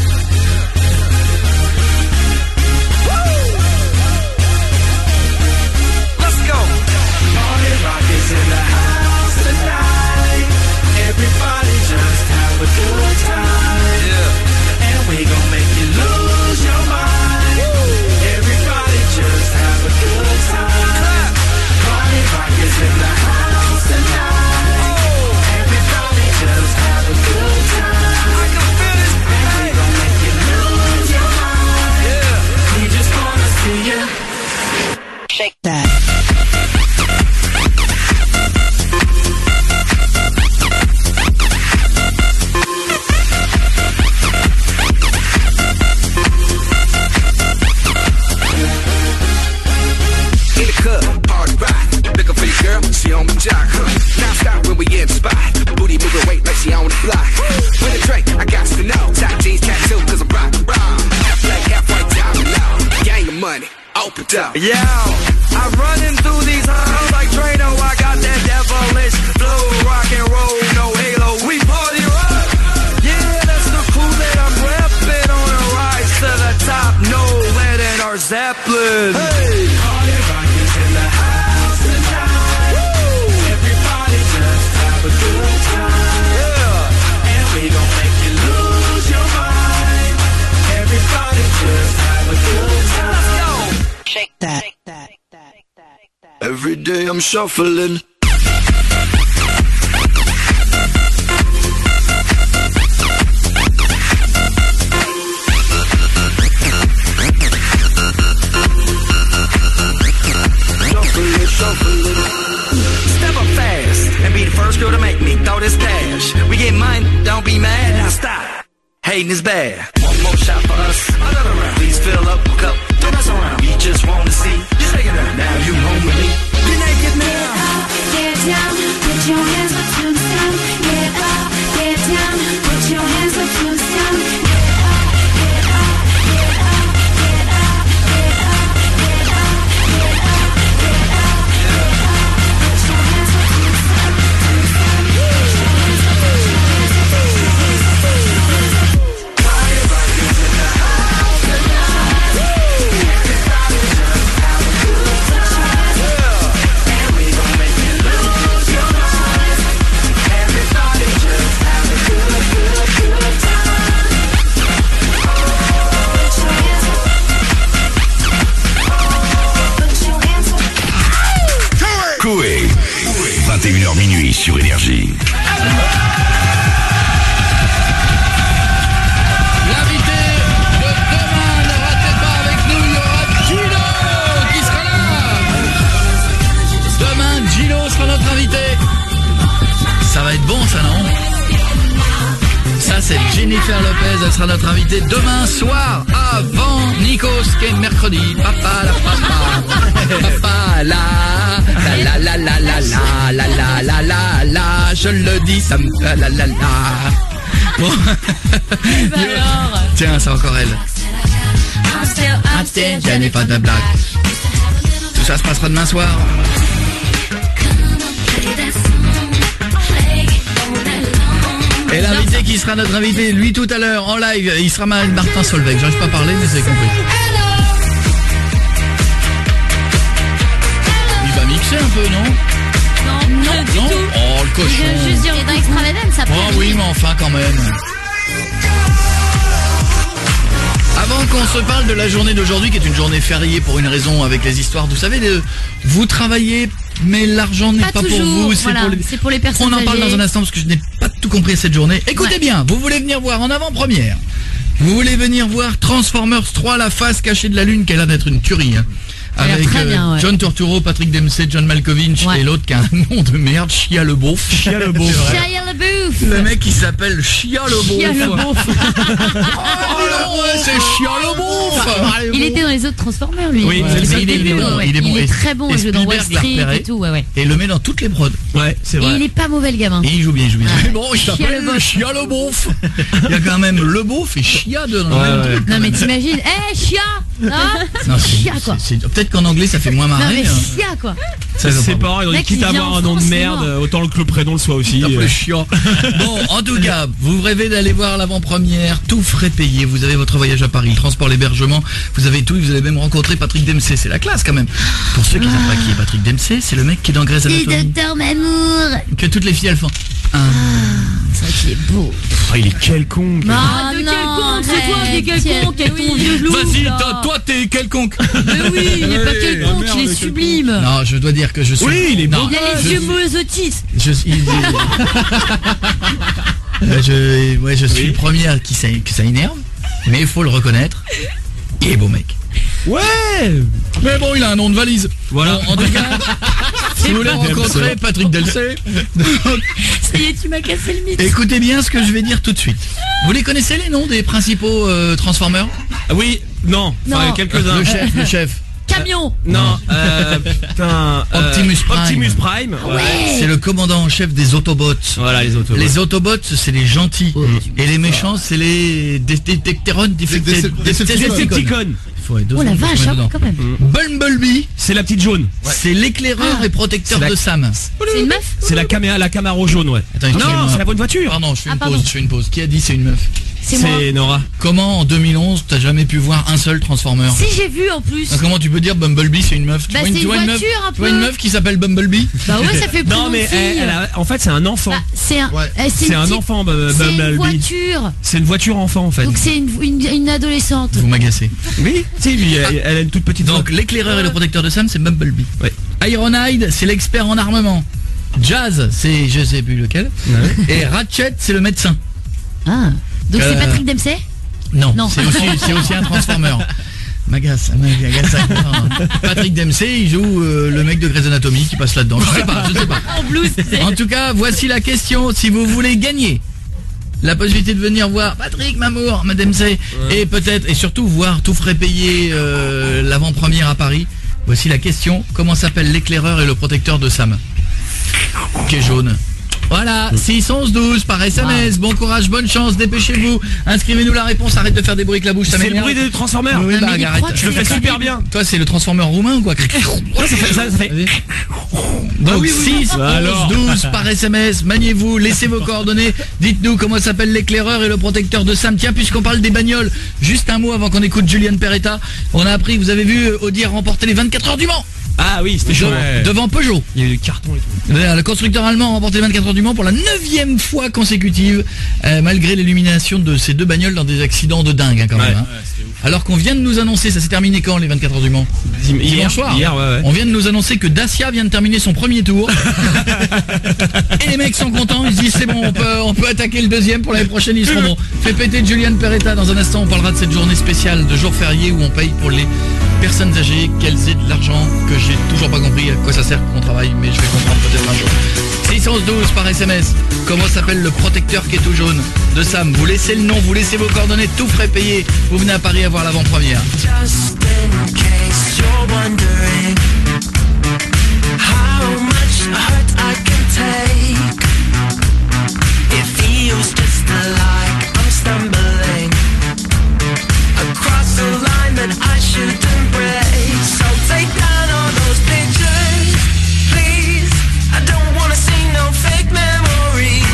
In the club, party rock. Looking for your girl, she on my jock. Now stop when we in the spot. Booty moving weight like she on the block. With a drink, I got to know. Top jeans, tattoo, cause I'm rock, rock. Half black, half white, diamond now. Gang of money, open up. Yeah, I'm running through these halls like Drano. I got that devilish flow, rock and roll, no halo. We party rock. Yeah, that's the crew that I'm repping on a rise to the top. No lead in our Zeppelin. Hey, party rock is in the house tonight. Woo. Everybody just have a good time. Yeah, and we gon' make you lose your mind. Everybody just have a good time. Let's go. Shake that. Every day I'm shuffling. Shuffling. Step up fast and be the first girl to make me throw this cash. We get money, don't be mad. Now stop. Hating is bad. One more shot for us. Another round. Please fill up a cup. Don't mess around. We just want to see you shake it up. Now you home with me. You naked now. Get down, put your hands up to the sound. Get up, get down, put your hands up to the sound. Get up, get up, get up, get up, get up, get up, get up, get up, get up. Put your hands up to the sound, to the sound. Put your hands up, put your hands up, put your hands up, put your hands up. Party rock is in the house tonight. Everybody just have a good time. 21h minuit sur Énergie. L'invité de demain, ne ratez pas avec nous, il y aura Gino qui sera là. Demain, Gino sera notre invité. Ça va être bon ça, non? Ça c'est Jennifer Lopez, elle sera notre invitée demain soir avant Nikos qui est mercredi. Papa la papa, papa la la la la la la la la la la la, je le dis ça me fait la la la. Bon. Tiens, c'est encore elle. Jennifer de Black. Tout ça se passera demain soir. Et l'invité qui sera notre invité, lui tout à l'heure en live, il sera Martin Solveig. J'arrive pas à parler, mais c'est compris. Il va mixer un peu, non? Non, du tout. Oh, le cochon. Je veux juste dire, dans Extravagance, ça peut. Oh oui, mais enfin quand même. Avant qu'on se parle de la journée d'aujourd'hui, qui est une journée fériée pour une raison avec les histoires, vous savez, vous travaillez, mais l'argent n'est pas pour vous, voilà, c'est pour les personnes On en parle âgées. dans un instant parce que je n'ai pas tout compris à cette journée. Écoutez bien, vous voulez venir voir en avant-première. Vous voulez venir voir Transformers 3, la face cachée de la Lune, qui a l'air d'être une tuerie, hein. Avec bien, ouais. John Turturro, Patrick Dempsey, John Malkovich et l'autre qui a un nom de merde, Chia le Beauf. Shia LaBeouf. Le mec il s'appelle Chia le Beauf. Shia LaBeouf. Oh non, ouais, c'est Chia le Beauf. Il était dans les autres Transformers, lui. Oui, Ouais, il est bon, ouais. il est bon. Il est très bon, Et il joue dans Wall Spielberg l'a Street repéré. et tout, ouais. Et il le met dans toutes les prods. Ouais, c'est Et vrai. il est pas mauvais, le gamin. Et il joue bien, il joue bien. Ouais. Mais bon, il Chia s'appelle le Beauf. Chia le Beauf. Il y a quand même le Beauf et Chia dedans. Ouais, ouais. Non, mais t'imagines, Chia, hein Non, Chia, quoi. Peut-être qu'en anglais ça fait moins Non, marrer. mais hein. Chia, quoi. C'est pareil, Mec, quitte il à vient avoir en un nom de France, merde, c'est autant que le prénom le soit aussi. Un peu chiant. Bon, en tout cas, vous rêvez d'aller voir l'avant-première, tout frais payé, vous avez votre voyage à Paris, le transport, l'hébergement, vous avez tout, vous allez même rencontrer Patrick Dempsey, c'est la classe quand même. Pour ceux qui savent pas qui est Patrick Dempsey, c'est le mec qui est dans Grey's Le Anatomy, docteur Mamour. que toutes les filles elles font. C'est vrai qu'il est beau. Ah, il est quelconque. Ah, de non, quelconque, c'est toi qui es arrête. quelconque, avec ton vieux loup. Vas-y, là. toi t'es quelconque. Mais oui, il est pas quelconque, il est sublime. Non, je dois dire que je suis... Oui, il est non, beau. Il a les yeux mozotis. je suis le premier que ça énerve, mais il faut le reconnaître. Il est beau mec. Ouais. Mais bon, il a un nom de valise. Voilà. Bon, en tout cas, si vous voulez rencontrer Patrick Dempsey, Ça y est, tu m'as cassé le mythe. écoutez bien ce que je vais dire tout de suite. Vous les connaissez les noms des principaux Transformers? Ah oui, non, enfin Non. quelques-uns. Le chef. Camion. Non, putain. Optimus Prime. Optimus Prime. Ouais. C'est le commandant en chef des Autobots. Voilà les autos. Les Autobots, c'est les gentils. Et les méchants, c'est les Decepticons. Decepticons. Oh la vache, hein, quand même. Bumblebee, C'est la petite jaune. c'est l'éclaireur et protecteur C'est la- de Sam. C'est une meuf? C'est la Camaro jaune, ouais. Attends, Non, excusez-moi. c'est la bonne voiture. Pardon, je fais une pardon. pause, je fais une pause. Qui a dit c'est une meuf? C'est moi. C'est Nora. Comment en 2011 t'as jamais pu voir un seul Transformer? Si, j'ai vu en plus. Comment tu peux dire Bumblebee c'est une meuf? Bah, c'est une meuf, voiture, un tu vois peu. une meuf qui s'appelle Bumblebee? Bah ouais, ça fait Non prénom mais de fille. en fait c'est un enfant. Bah, c'est un, Ouais. c'est C'est une un petite- enfant, C'est une Bumblebee. voiture. C'est une voiture enfant en fait. Donc c'est une adolescente. Vous m'agacez. Oui, si, lui, elle a une toute petite Donc l'éclaireur et le protecteur de Sam c'est Bumblebee. Ouais. Ironhide c'est l'expert en armement. Jazz c'est je sais plus lequel. Et Ratchet c'est le médecin. Ah. Donc c'est Euh, Patrick Dempsey? Non, Non. c'est aussi un Transformer. M'agace. Patrick Dempsey, il joue le mec de Grey's Anatomy qui passe là-dedans. Je sais pas. En blues, tu sais. En tout cas, voici la question. Si vous voulez gagner la possibilité de venir voir Patrick Mamour, Madame Dempsey, et peut-être, et surtout voir tout frais payer l'avant-première à Paris, voici la question. Comment s'appelle l'éclaireur et le protecteur de Sam? Qui est jaune. Voilà, 6 11 12 par SMS. Bon courage, bonne chance, dépêchez-vous. Inscrivez-nous la réponse, arrête de faire des bruits avec la bouche, ça C'est le m'énerve. bruit des Transformers. Oui, Non, bah, mais il arrête. croit que Je le fais c'est super horrible. bien. Toi, c'est le Transformer roumain ou quoi? Ouais, ça fait. Donc 6 Alors. 11 12 par SMS, maniez-vous, laissez vos coordonnées, dites-nous comment s'appelle l'éclaireur et le protecteur de Sam. Tiens, puisqu'on parle des bagnoles, juste un mot avant qu'on écoute Julian Peretta. On a appris, vous avez vu Audi a remporté les 24 heures du Mans Ah oui, c'était chaud. devant Peugeot. Il y a eu du carton et tout. Le constructeur allemand a remporté les 24 heures du Mans pour la 9e fois consécutive, malgré l'élimination de ces deux bagnoles dans des accidents de dingue hein, quand même. Hein. Alors qu'on vient de nous annoncer, ça s'est terminé quand les 24 heures du Mans? Dimanche soir. Hier, ouais. On vient de nous annoncer que Dacia vient de terminer son premier tour. Et les mecs sont contents, ils se disent c'est bon, on peut attaquer le deuxième pour l'année prochaine, ils seront bons. Fait péter Julian Peretta. Dans un instant, on parlera de cette journée spéciale de jour férié où on paye pour les personnes âgées qu'elles aient de l'argent, que j'ai toujours pas compris à quoi ça sert qu'on travaille, mais je vais comprendre peut-être un jour. 612 par SMS. Comment s'appelle le protecteur qui est tout jaune de Sam? Vous laissez le nom, vous laissez vos coordonnées, tout frais payé. Vous venez à Paris à voir l'avant-première. Just in case you're wondering how much hurt I can take, it feels just like I'm stumbling across a line that I shouldn't break. So take down all those pictures, please. I don't wanna see no fake memories.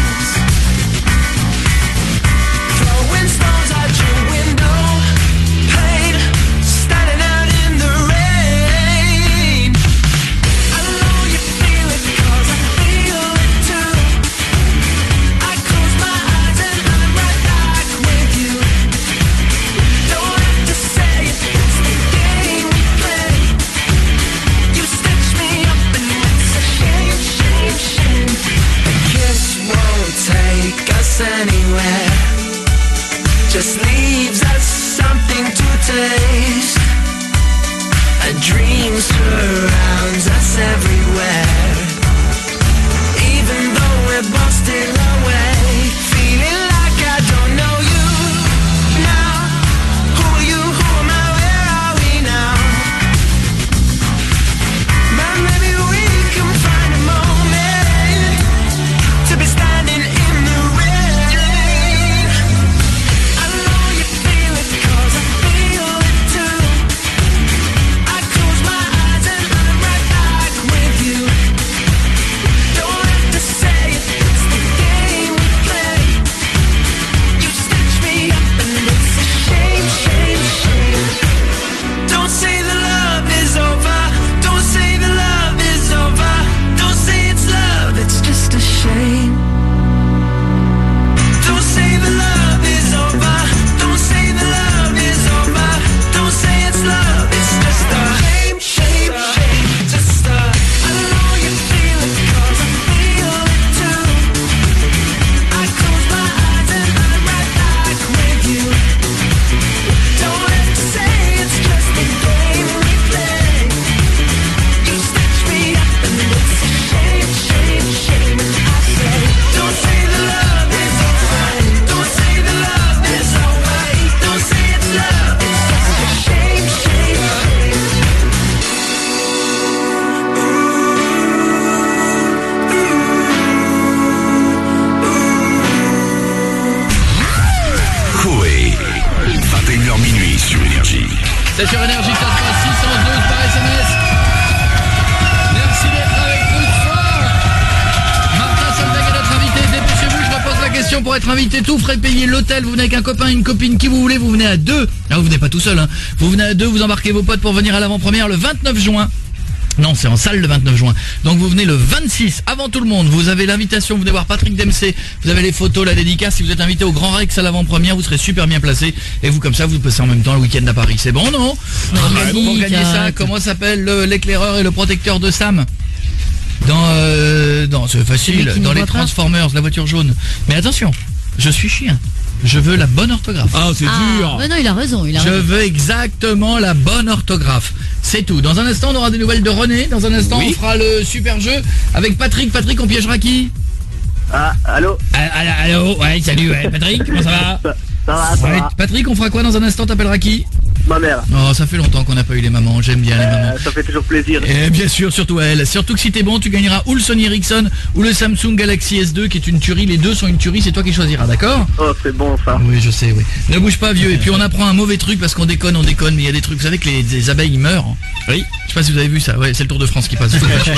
Throwing stones out your window, pain, standing out in the rain. I know you feel it 'cause I feel it too. I close my eyes and I'm right back with you. Don't have to say it, it's the game we play. You stitch me up and it's a shame, shame, shame. A kiss won't take us anywhere, just leaves us something to taste. A dream surrounds us everywhere, even though we're both still away. Feeling like I don't know you now. Who are you? Who am I? Where are we now? But maybe we can find a moment to be standing in the rain. I know you feel it 'cause I feel it too. I close my eyes and I'm right back with you. Don't have to say it, it's the game we play. You stitch me up and it's a shame, shame, shame. Don't say the love is over. Don't say the love is over. Don't say it's love, it's just a shame. Don't say the love is over. Don't say the love is over. Don't say it's love, it's just a shame, shame, shame. Just a, I know you feel it 'cause I feel it too. I close my eyes and I'm right back with you. Don't have to say it's just a game we play. You stitch me up and it's a shame, shame, shame. I say, don't say the love is over. Don't say the love is over. Don't say it's love, it's just a shame, shame, shame. Coé, 21h minuit sur Énergie. C'est sur Énergie, ça sera 612 par SMS. Merci d'être avec nous ce soir. Martin Solveig est notre invité. Dépêchez-vous, je repose la question pour être invité. Tout frais payé, l'hôtel, vous venez avec un copain, une copine, qui vous voulez, vous venez à deux. Ah, vous venez pas tout seul, hein. Vous venez à deux, vous embarquez vos potes pour venir à l'avant-première le 29 juin. Non, c'est en salle le 29 juin. Donc vous venez le 26, avant tout le monde. Vous avez l'invitation, vous venez voir Patrick Dempsey. Vous avez les photos, la dédicace. Si vous êtes invité au Grand Rex à l'avant-première, vous serez super bien placé. Et vous, comme ça, vous passez en même temps le week-end à Paris. C'est bon, non? Pour gagner ça, comment s'appelle l'éclaireur et le protecteur de Sam? Dans c'est facile, dans les Transformers, la voiture jaune. Mais attention, je suis chien. Je veux la bonne orthographe. Ah, c'est dur. Mais non, il a raison, Je veux exactement la bonne orthographe. C'est tout. Dans un instant, on aura des nouvelles de René. Dans un instant, on fera le super jeu avec Patrick. Patrick, on piégera qui? Ah, allô? Allô, ouais, salut, ouais. Patrick, comment ça va? Ça va. Patrick, on fera quoi dans un instant? T'appelleras qui? Ma mère. Oh, ça fait longtemps qu'on n'a pas eu les mamans. J'aime bien les mamans. Ça fait toujours plaisir. Et bien sûr, surtout à elle. Surtout que si t'es bon, tu gagneras ou le Sony Ericsson ou le Samsung Galaxy S2 qui est une tuerie. Les deux sont une tuerie, c'est toi qui choisiras, d'accord? Oh, c'est bon ça. Oui, je sais, oui. Ne bouge pas, vieux. Et puis on apprend un mauvais truc parce qu'on déconne, mais il y a des trucs. Vous savez que les abeilles ils meurent. Oui. Je sais pas si vous avez vu ça. Ouais, c'est le Tour de France qui passe.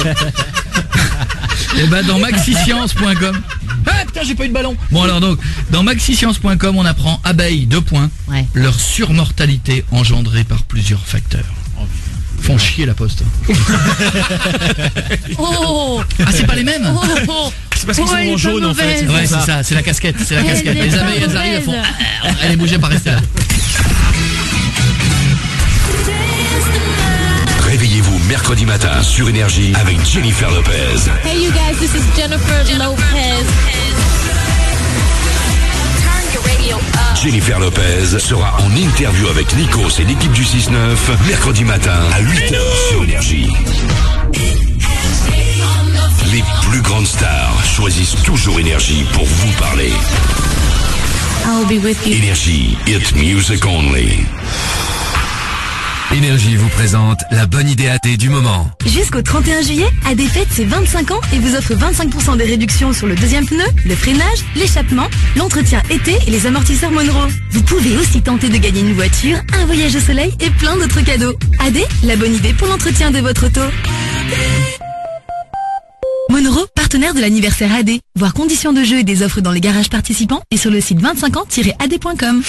Et bah dans maxiscience.com. Ah putain, j'ai pas eu de ballon. Bon alors donc, dans maxiscience.com, on apprend abeilles, 2 points. Ouais. Leur surmortalité engendrée par plusieurs facteurs. Font chier la poste. Oh. Ah, c'est pas les mêmes. Oh. C'est parce qu'ils sont en jaune en fait. Ouais, c'est ça, c'est la casquette, c'est la casquette. Les abeilles, elles arrivent, elles font. Allez, bougez, pas rester là. mercredi matin sur Énergie avec Jennifer Lopez. Hey you guys, this is Jennifer Lopez. Turn your radio up. Jennifer Lopez sera en interview avec Nikos et l'équipe du 6-9 mercredi matin à 8h sur Énergie. Les plus grandes stars choisissent toujours Énergie pour vous parler. I'll be with you. Énergie, it's music only. Énergie vous présente la bonne idée AD du moment. Jusqu'au 31 juillet, AD fête ses 25 ans et vous offre 25% de réduction sur le deuxième pneu, le freinage, l'échappement, l'entretien été et les amortisseurs Monroe. Vous pouvez aussi tenter de gagner une voiture, un voyage au soleil et plein d'autres cadeaux. AD, la bonne idée pour l'entretien de votre auto. Monroe, partenaire de l'anniversaire AD. Voir conditions de jeu et des offres dans les garages participants et sur le site 25ans-ad.com.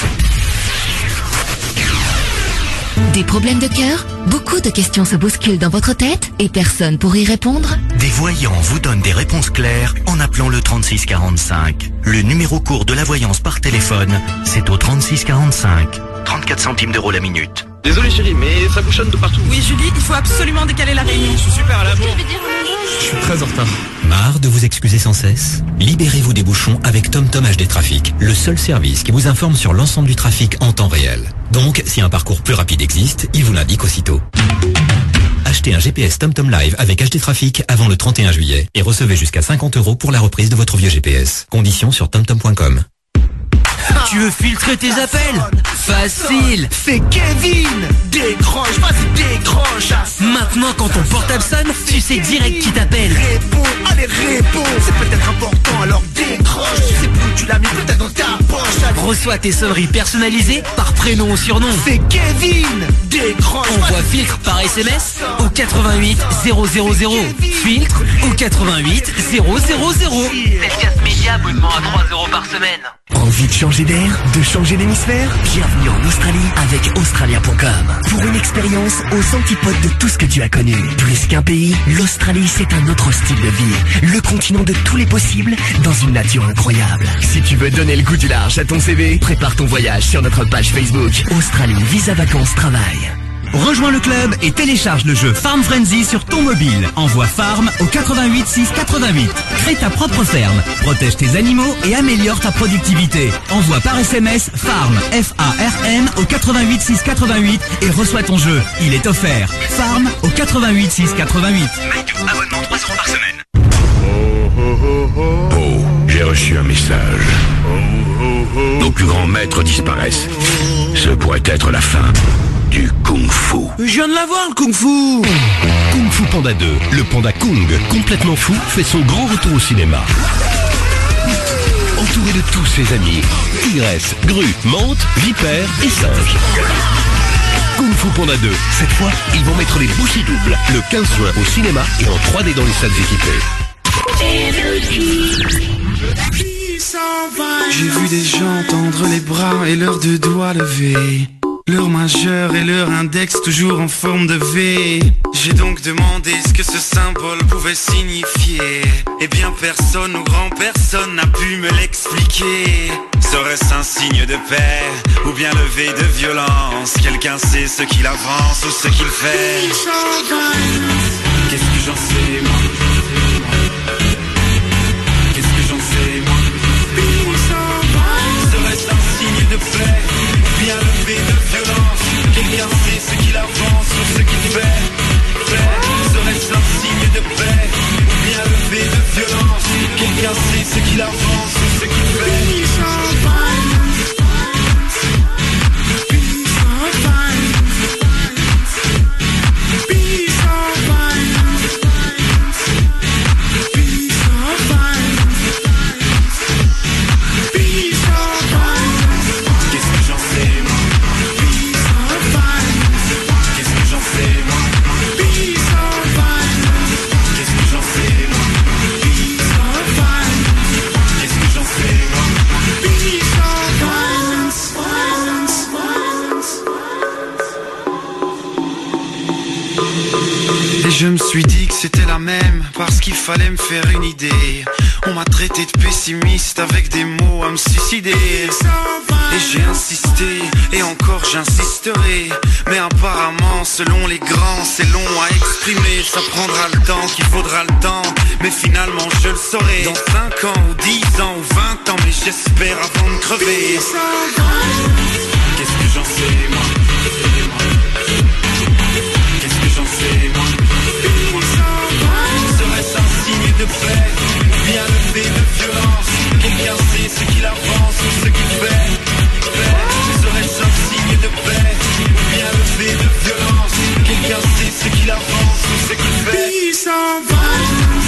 Des problèmes de cœur? Beaucoup de questions se bousculent dans votre tête et personne pour y répondre? Des voyants vous donnent des réponses claires en appelant le 3645. Le numéro court de la voyance par téléphone, c'est au 3645. 34 centimes d'euros la minute. Désolé chérie, mais ça bouchonne de partout. Oui Julie, il faut absolument décaler la réunion. Je suis super à la bourre. Je suis très en retard. Marre de vous excuser sans cesse? Libérez-vous des bouchons avec TomTom HD Trafic, le seul service qui vous informe sur l'ensemble du trafic en temps réel. Donc, si un parcours plus rapide existe, il vous l'indique aussitôt. Achetez un GPS TomTom Live avec HD Trafic avant le 31 juillet et recevez jusqu'à 50 € pour la reprise de votre vieux GPS. Conditions sur tomtom.com. Tu veux filtrer tes appels? Facile! C'est Kevin! Décroche, vas-y décroche! Maintenant quand ton portable sonne, tu sais direct qui t'appelle. Réponds, allez réponds! C'est peut-être important alors décroche! Tu sais plus où tu l'as mis, peut-être dans ta poche! Reçois tes sonneries personnalisées par prénom ou surnom. C'est Kevin! Décroche! Envoie filtre par SMS au 88 000. Filtre au 88 000. Telcast Média, abonnement à 3 € par semaine. Envie de changer d'air? De changer d'hémisphère? Bienvenue en Australie avec Australia.com. Pour une expérience aux antipodes de tout ce que tu as connu. Plus qu'un pays, l'Australie c'est un autre style de vie. Le continent de tous les possibles dans une nature incroyable. Si tu veux donner le goût du large à ton CV, prépare ton voyage sur notre page Facebook. Australie, visa vacances, travail. Rejoins le club et télécharge le jeu Farm Frenzy sur ton mobile. Envoie Farm au 88 688. Crée ta propre ferme, protège tes animaux et améliore ta productivité. Envoie par SMS Farm, F-A-R-M au 88 688 et reçois ton jeu. Il est offert. Farm au 88 688. Abonnement 3 € par semaine. Oh, j'ai reçu un message. Nos plus grands maîtres disparaissent. Ce pourrait être la fin du Kung Fu. Je viens de l'avoir le Kung Fu. Kung Fu Panda 2, le panda Kung, complètement fou, fait son grand retour au cinéma. Entouré de tous ses amis, tigresse, grue, menthe, vipère et singe. Kung Fu Panda 2, cette fois, ils vont mettre les bouchées doubles le 15 juin au cinéma et en 3D dans les salles équipées. J'ai vu des gens tendre les bras et leurs deux doigts levés, leur majeur et leur index toujours en forme de V. J'ai donc demandé ce que ce symbole pouvait signifier. Eh bien personne ou grand personne n'a pu me l'expliquer. Serait-ce un signe de paix ou bien levé de violence? Quelqu'un sait ce qu'il avance ou ce qu'il fait? Qu'est-ce que j'en sais moi? Qu'est-ce que j'en sais moi? Serait-ce un signe de paix ou bien levé de violence? Quelqu'un sait ce qu'il avance ou ce qu'il fait? Serait-ce un signe de paix ou bien levé de violence? Quelqu'un sait ce qu'il avance ou ce qu'il fait? Je me suis dit que c'était la même parce qu'il fallait me faire une idée. On m'a traité de pessimiste avec des mots à me suicider. Et j'ai insisté et encore j'insisterai. Mais apparemment selon les grands c'est long à exprimer. Ça prendra le temps qu'il faudra le temps. Mais finalement je le saurai dans 5 ans ou 10 ans ou 20 ans. Mais j'espère avant de crever. Qu'est-ce que j'en sais moi? Qu'est-ce que j'en sais moi? Serait-ce un signe de paix ou bien le fait de violence? Quelqu'un sait ce qu'il avance ou ce qu'il fait? Serait-ce un signe de paix ou bien le fait de violence? Quelqu'un sait ce qu'il avance ou ce qu'il fait? Peace or violence.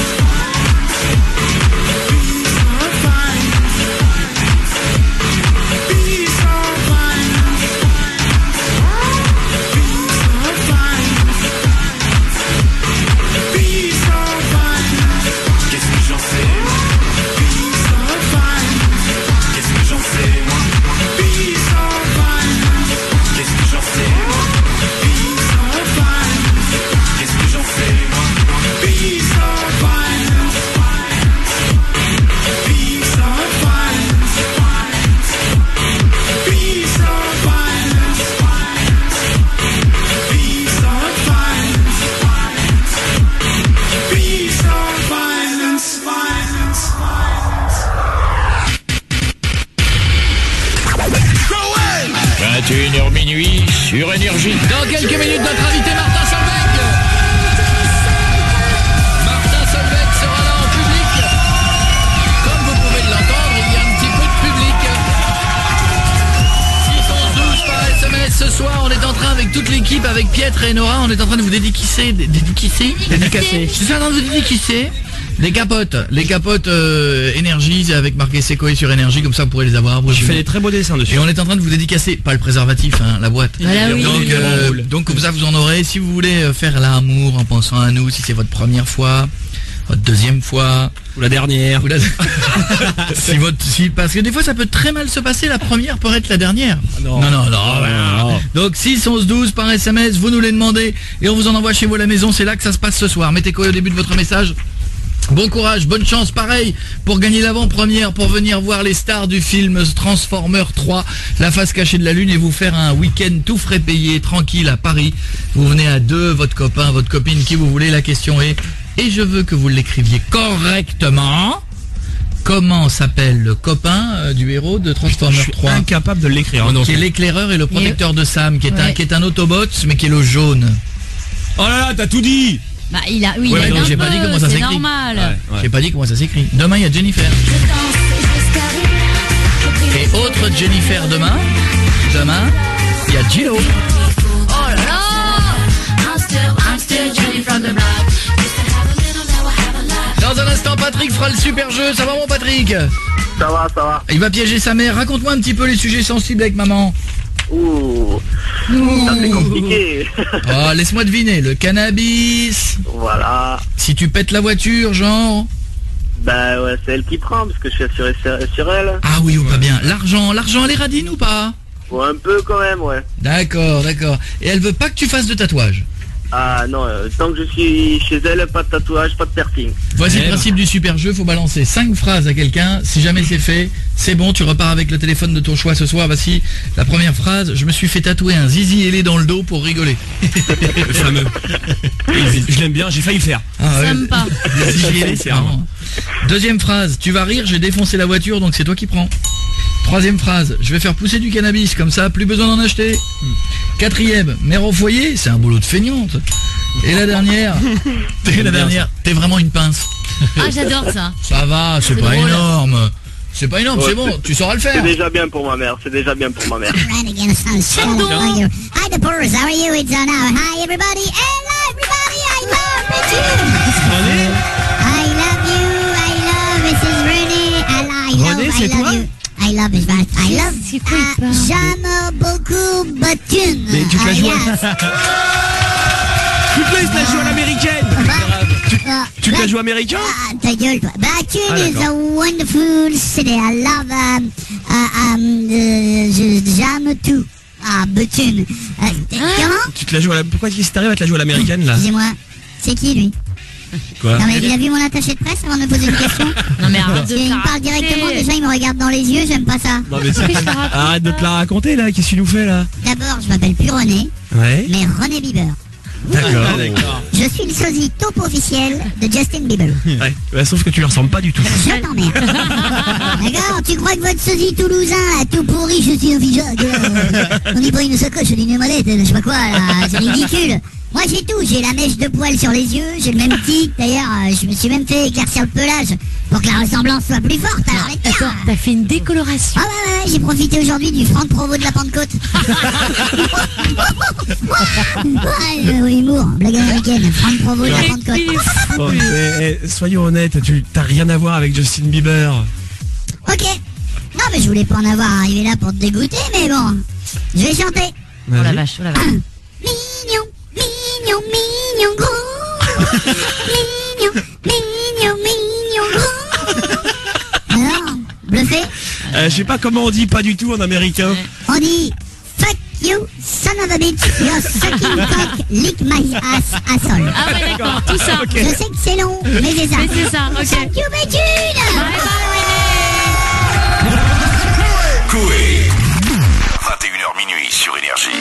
Sur Énergie. Dans quelques minutes, notre invité Martin Solveig. Martin Solveig sera là en public. Comme vous pouvez l'entendre, il y a un petit peu de public. 612 par SMS. Ce soir, on est en train avec toute l'équipe, avec Pietre et Nora, on est en train de vous dédicacer. Dédicacer. Je suis en train de vous dédicacer. Les capotes Énergie avec marqué Secoé sur Énergie, comme ça vous pourrez les avoir. Je fais des très beaux dessins dessus. Et on est en train de vous dédicacer, pas le préservatif, hein, la boîte. Voilà, oui. Donc comme ça vous en aurez. Si vous voulez faire l'amour en pensant à nous, si c'est votre première fois, votre deuxième fois, ou la dernière, parce que des fois ça peut très mal se passer. La première pourrait être la dernière. Non. Donc 6 11 12 par SMS, vous nous les demandez et on vous en envoie chez vous à la maison. C'est là que ça se passe ce soir. Mettez quoi au début de votre message? Bon courage, bonne chance, pareil, pour gagner l'avant-première, pour venir voir les stars du film Transformers 3, la face cachée de la Lune, et vous faire un week-end tout frais payé, tranquille à Paris. Vous venez à deux, votre copain, votre copine, qui vous voulez. La question est, et je veux que vous l'écriviez correctement, comment s'appelle le copain du héros de Transformers 3? Je suis incapable de l'écrire. Qui est l'éclaireur et le protecteur de Sam, qui est un Autobot, mais qui est le jaune. Oh là là, t'as tout dit. Bah il a, oui, ouais, il a j'ai pas dit comment ça s'écrit. Normal. Ouais. J'ai pas dit comment ça s'écrit. Demain il y a Jennifer. Et autre Jennifer demain il y a Gillo. Oh là là. I'm still Jenny from the block. Dans un instant Patrick fera le super jeu. Ça va mon Patrick? Ça va. Il va piéger sa mère. Raconte-moi un petit peu les sujets sensibles avec maman. Ouh. Ça c'est compliqué. Oh, laisse-moi deviner, le cannabis. Voilà. Si tu pètes la voiture, genre. Bah ouais, c'est elle qui prend parce que je suis assuré sur elle. Ah oui ou pas bien. L'argent, elle est radine ou pas? Ouais, un peu quand même, ouais. D'accord. Et elle veut pas que tu fasses de tatouage? Ah non, tant que je suis chez elle, pas de tatouage, pas de piercing. Voici le principe du super jeu, faut balancer 5 phrases à quelqu'un, si jamais c'est fait, c'est bon, tu repars avec le téléphone de ton choix ce soir. Voici la première phrase, je me suis fait tatouer un zizi ailé dans le dos pour rigoler. Le fameux. Je l'aime bien, j'ai failli le faire. Ah, ouais. Sympa. Zizi ailé, c'est marrant. Deuxième phrase, tu vas rire, j'ai défoncé la voiture donc c'est toi qui prends. Troisième phrase, je vais faire pousser du cannabis, comme ça, plus besoin d'en acheter. Quatrième, mère au foyer, c'est un boulot de feignante. Et la dernière, t'es vraiment une pince. Ah, j'adore ça. Ça va, c'est pas drôle. énorme. C'est pas énorme, Ouais, c'est bon, tu sauras le faire. C'est déjà bien pour ma mère, Hi, the Porters, how are you? It's now. Hi, everybody. Hello, everybody. I love René. I love you. I love Mrs. René. And I love, René, c'est toi? I love his back. I love. J'aime beaucoup Botune. Mais tu te la joues tu te la joues à l'américaine. Tu te la joues américain? Ta gueule, toi. Botune is a wonderful city. I love. J'aime tout. Ah, Botune. Comment? Tu te la joues à la... Pourquoi est-ce que t'arrives à te la jouer à l'américaine là? Excusez-moi. C'est qui, lui? Quoi? Non mais il a vu mon attaché de presse avant de me poser une question. Non mais arrête de Il me parle directement, déjà il me regarde dans les yeux, j'aime pas ça. Non mais arrête de te la raconter là, qu'est-ce que tu nous fais là? D'abord, je m'appelle plus René, Ouais. mais René Bieber. D'accord. Je suis le sosie taupe officiel de Justin Bieber. Ouais. Bah, sauf que tu lui ressembles pas du tout. Je t'emmerde. D'accord, tu crois que votre sosie toulousain a tout pourri, je suis un figeac. On y prend une sacoche, une mallette, je sais pas quoi là, c'est ridicule. Moi j'ai tout, j'ai la mèche de poils sur les yeux, j'ai le même tic, d'ailleurs je me suis même fait éclaircir le pelage pour que la ressemblance soit plus forte. Alors arrête bien. Attends, t'as fait une décoloration. Ah ouais, j'ai profité aujourd'hui du Franck Provo de la Pentecôte. Ouais, humour, blague américaine, Franck Provo de la Pentecôte. Bon, mais, soyons honnêtes, tu t'as rien à voir avec Justin Bieber. Ok. Non mais je voulais pas en avoir arrivé là pour te dégoûter, mais bon, je vais chanter. Oh la vache, oh la vache. Mignon, mignon, mignon gros. Mignon, mignon, mignon gros. Alors, bluffé? Je sais pas comment on dit pas du tout en américain. On dit fuck you, son of a bitch, your sucking cock, lick my ass, asshole. Ah ouais d'accord, tout ça. Je sais que c'est long, mais c'est ça. Mais c'est ça, ok. Fuck you, bitch. Coué. 21h minuit sur Énergie.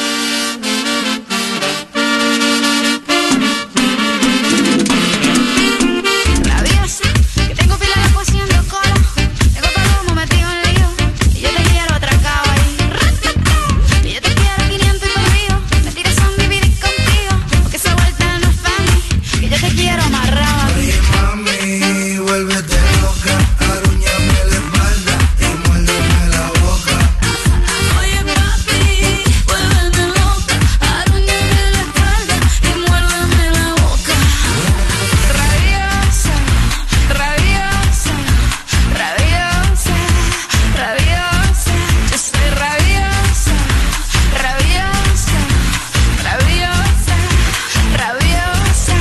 Rabiosa, que tengo fila de haciendo cola. Tengo todo el mundo metido en lío. Y yo te quiero atracado ahí. Y yo te quiero 500 y perdido. Me tiras a vivir contigo. Porque esa vuelta no es para mí. Que yo te quiero amarrado aquí. Oye, mami, vuélvete loca. Arúñame la espalda y muérdeme la boca. Oye, papi, vuélveme loca. Arúñame la espalda y muérdeme la boca. Rabiosa, rabiosa, rabiosa, rabiosa. Yo soy rabiosa, rabiosa, rabiosa, rabiosa.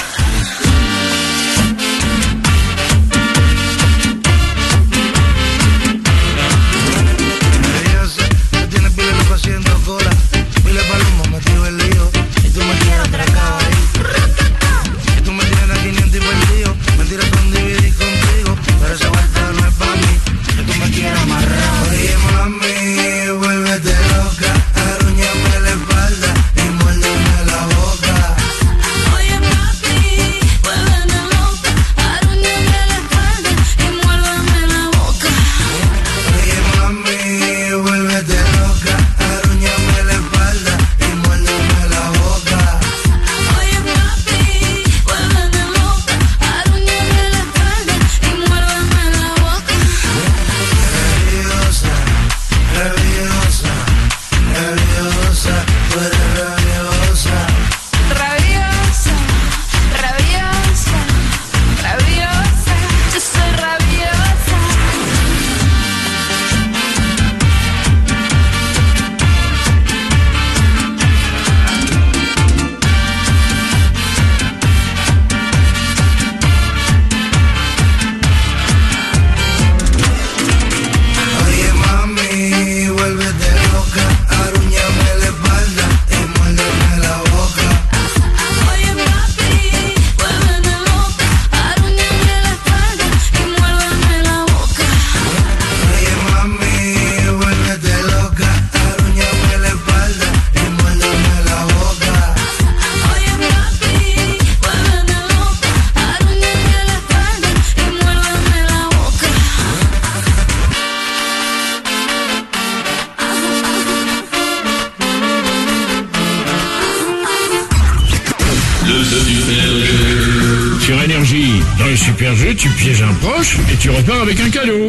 Rabiosa, tú tienes pila loco haciendo cola. Pila palomo metido en lío. Y tú me quieres atracado ahí. Y tú me tienes a 500 y perdido. Mentiras con dividir contigo. Pero esa vuelta no es para mí. Que tú me quieres amarrado. Oye, mami, vuélvete loca. Arúñame la espalda y muérdeme la boca. Oye, papi, vuélveme loca. Arúñame la espalda y muérdeme la boca. Oye, mami, vuélvete loca. Arúñame la espalda y muérdeme la boca. Oye, papi, vuélveme loca. Arúñame la espalda y muérdeme la boca. Rabiosa, rabiosa, rabiosa, tú eres rabiosa. Rabiosa, rabiosa, rabiosa. Yo soy rabiosa. Oye, mami, vuélvete loca. Arúñame la espalda y muérdeme la boca. Oye, papi, vuélveme loca. Arúñame la espalda y muérdeme la boca. Oye, mami, vuélvete loca. Arúñame la espalda y muérdeme la boca. Oye, papi, vuélveme loca. Arúñame la espalda y muérdeme la boca. Le super sur Énergie. Dans le super jeu, tu pièges un proche et tu repars avec un cadeau. Eh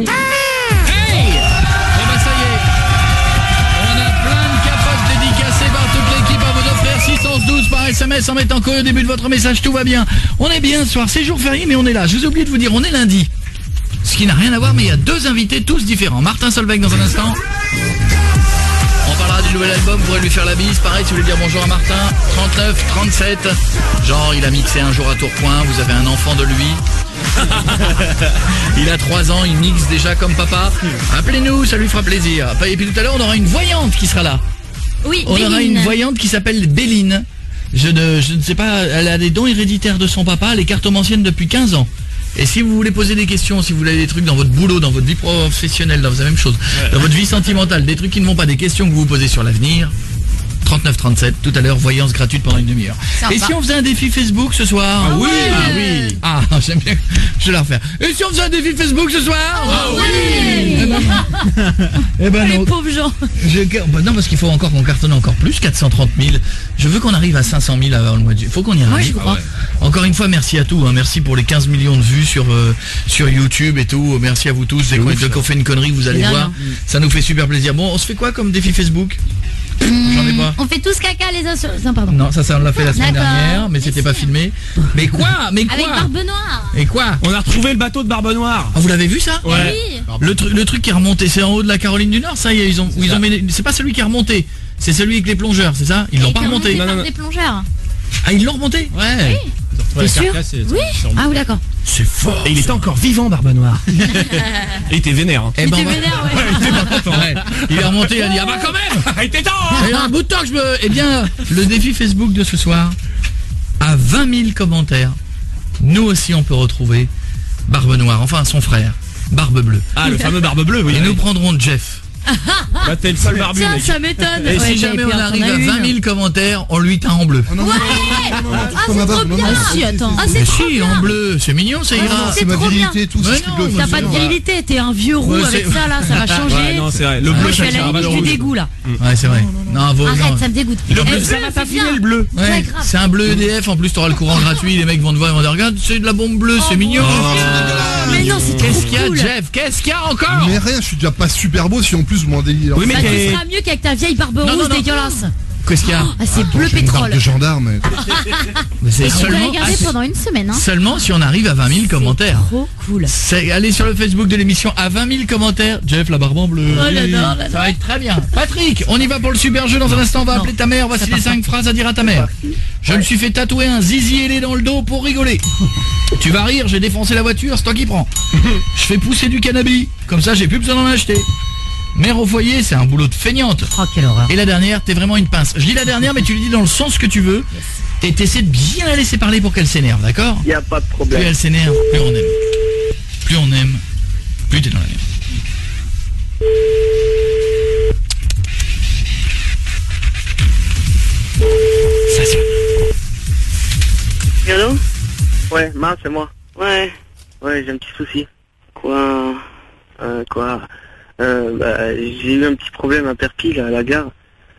ben ça y est, on a plein de capotes dédicacées par toute l'équipe à vous offrir 612 par SMS en mettant Coué au début de votre message, tout va bien. On est bien ce soir, c'est jour férié mais on est là. Je vous ai oublié de vous dire, on est lundi. Ce qui n'a rien à voir mais il y a deux invités tous différents. Martin Solveig dans un instant. On parlera du nouvel album, vous pourrez lui faire la bise. Pareil, si vous voulez dire bonjour à Martin, 39, 37. Genre, il a mixé un jour à Tourcoing, vous avez un enfant de lui. Il a 3 ans, il mixe déjà comme papa. Appelez-nous, ça lui fera plaisir. Et puis tout à l'heure, on aura une voyante qui sera là. Oui, On aura Béline. une voyante qui s'appelle Béline. je ne sais pas, elle a des dons héréditaires de son papa, elle est cartomancienne depuis 15 ans. Et si vous voulez poser des questions, si vous avez des trucs dans votre boulot, dans votre vie professionnelle, dans la même chose, dans votre vie sentimentale, des trucs qui ne vont pas, des questions que vous vous posez sur l'avenir, 3937, tout à l'heure, voyance gratuite pendant une demi-heure. Sympa. Et si on faisait un défi Facebook ce soir? Ah oui. Ah oui. Ah, j'aime bien, je vais la refaire. Et si on faisait un défi Facebook ce soir? Ah oui. Eh ben Les non. pauvres gens. Bah non, parce qu'il faut encore qu'on cartonne encore plus, 430 000. Je veux qu'on arrive à 500 000 avant le mois de juillet. Faut qu'on y arrive. Moi, j'y crois. Encore une fois, merci à tous. Hein. Merci pour les 15 millions de vues sur YouTube et tout. Merci à vous tous. Dès qu'on fait une connerie, vous allez C'est voir. dingue, hein. Ça nous fait super plaisir. Bon, on se fait quoi comme défi Facebook? J'en ai pas. On fait tous caca les uns sur... Non, pardon. Non, ça on l'a fait la semaine D'accord. dernière, mais c'était pas filmé. Mais quoi? Mais quoi? Avec Barbe Noire. Et quoi? On a retrouvé le bateau de Barbe Noire. Ah, vous l'avez vu ça? Ouais. Oui. Le truc qui est remonté, c'est en haut de la Caroline du Nord, ça y est, ils ont c'est pas celui qui est remonté, c'est celui avec les plongeurs, c'est ça? Ils l'ont pas remonté. Par des plongeurs. Ah, ils l'ont remonté? Ouais. T'es sûr? Oui. Ah oui, d'accord. C'est fort. Et il était encore vivant, Barbe Noire. Et il était vénère. Hein. Eh ben, Il était vénère, ouais. Il était pas content. ouais. Il est remonté, il a dit ah bah quand même. Il était temps. Hein. Il y a un bout de temps que je me... Eh bien, le défi Facebook de ce soir, à 20 000 commentaires, nous aussi on peut retrouver Barbe Noire, enfin son frère, Barbe Bleue. Ah, le fameux Barbe Bleue, oui. Et nous prendrons Jeff. Bah t'es le seul barbu, Tiens, mec. ça m'étonne. Et Ouais, si jamais on arrive à 20 000 commentaires, on lui teint en bleu. Ouais. Ah, c'est trop bien. Ah si, attends. Ah, c'est Mais trop si, bien. en bleu, c'est mignon, ça ira. C'est trop bien. T'as pas de virilité. virilité, t'es un vieux roux Ouais, avec c'est- ça là, ça va changer. Ouais, non, c'est vrai. Le bleu, Moi, je ça suis à la tire limite vachement du rouge. dégoût là. Ouais, c'est vrai. Non, non. Arrête, ça me dégoûte. Le bleu, Eh, ça va c'est t'affiner bien. le bleu. Ouais, Ouais, grave. c'est un bleu EDF, en plus t'auras le courant gratuit, les mecs vont te voir, ils vont dire regarde, c'est de la bombe bleue, c'est mignon. Mais non, c'est Qu'est-ce trop qu'il y a, cool. Jeff? Qu'est-ce qu'il y a encore? Mais rien, je suis déjà pas super beau si en plus vous m'en délire. Oui, mais Bah, tu t'es- seras mieux qu'avec ta vieille barbe Non, rouge non, non. dégueulasse. Qu'est-ce qu'il y a? Ah, c'est bleu J'ai une barbe pétrole. de gendarme. Mais c'est Et tu peux seulement, regarder pendant une semaine, hein. seulement si on arrive à 20 000 commentaires. Trop cool. Allez sur le Facebook de l'émission à 20 000 commentaires. Jeff, la barbe en bleu. Oh, j'adore, Ça va être très bien. Patrick, on y va pour le super jeu dans un instant. On va appeler ta mère. Voici les 5 phrases à dire à ta mère. Je me suis fait tatouer un zizi ailé dans le dos pour rigoler. Tu vas rire, j'ai défoncé la voiture, c'est toi qui prends. Je fais pousser du cannabis. Comme ça, j'ai plus besoin d'en acheter. Mère au foyer, c'est un boulot de feignante. Oh, quelle horreur. Et la dernière, t'es vraiment une pince. Je dis la dernière, mais tu le dis dans le sens que tu veux. Et t'essaies de bien la laisser parler pour qu'elle s'énerve, d'accord? Y a pas de Plus problème. elle s'énerve, plus on aime. Plus on aime, plus t'es dans la merde. Ça sonne. Allô? Ouais, c'est moi. Ouais. Ouais, j'ai un petit souci. Quoi? Quoi? J'ai eu un petit problème à Perpignan, là, à la gare.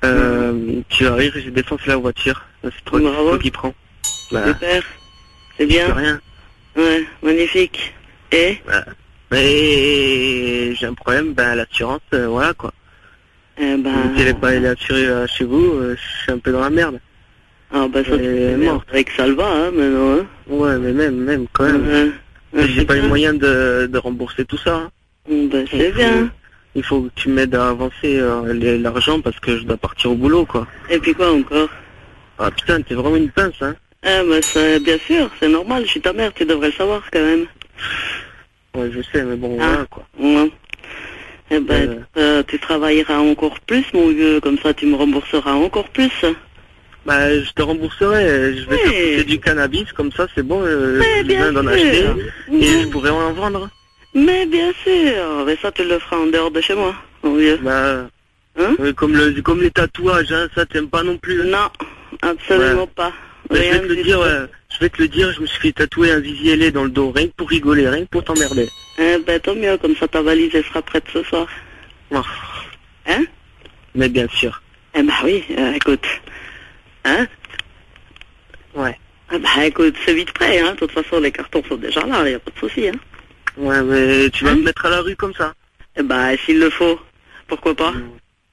Tu vas rire, j'ai défoncé la voiture. C'est toi qui prends. Super. C'est bien. C'est rien. Ouais, magnifique. Et? Mais j'ai un problème, l'assurance, voilà quoi. Si elle n'est pas assurée chez vous, je suis un peu dans la merde. Ah bah ça c'est mort. Avec ça le va, hein, maintenant, hein. Ouais, mais même quand même. J'ai pas eu moyen de rembourser tout ça. Hein. C'est bien. Il faut que tu m'aides à avancer l'argent parce que je dois partir au boulot, quoi. Et puis quoi encore? Ah putain, t'es vraiment une pince, hein. Ah bah ça, bien sûr, c'est normal, je suis ta mère, tu devrais le savoir quand même. Ouais, je sais, mais bon, voilà, quoi. Ouais. Eh ben, tu travailleras encore plus, mon vieux, comme ça tu me rembourseras encore plus. Je te rembourserai, je vais faire pousser du cannabis, comme ça c'est bon, je viens d'en acheter et je pourrais en vendre. Mais bien sûr, mais ça tu le feras en dehors de chez moi, mon vieux. Comme les tatouages, hein, ça t'aimes pas non plus. Non, absolument pas. Je vais te le dire, je me suis fait tatouer un zizi ailé dans le dos, rien que pour rigoler, rien que pour t'emmerder. Eh ben tant mieux, comme ça ta valise elle sera prête ce soir. Oh. Hein? Mais bien sûr. Eh ben oui, écoute. Hein? Ouais. Ah bah écoute, c'est vite prêt, hein. De toute façon, les cartons sont déjà là, y a pas de souci, hein. Ouais, mais tu vas me mettre à la rue comme ça. Eh bah, s'il le faut, pourquoi pas? De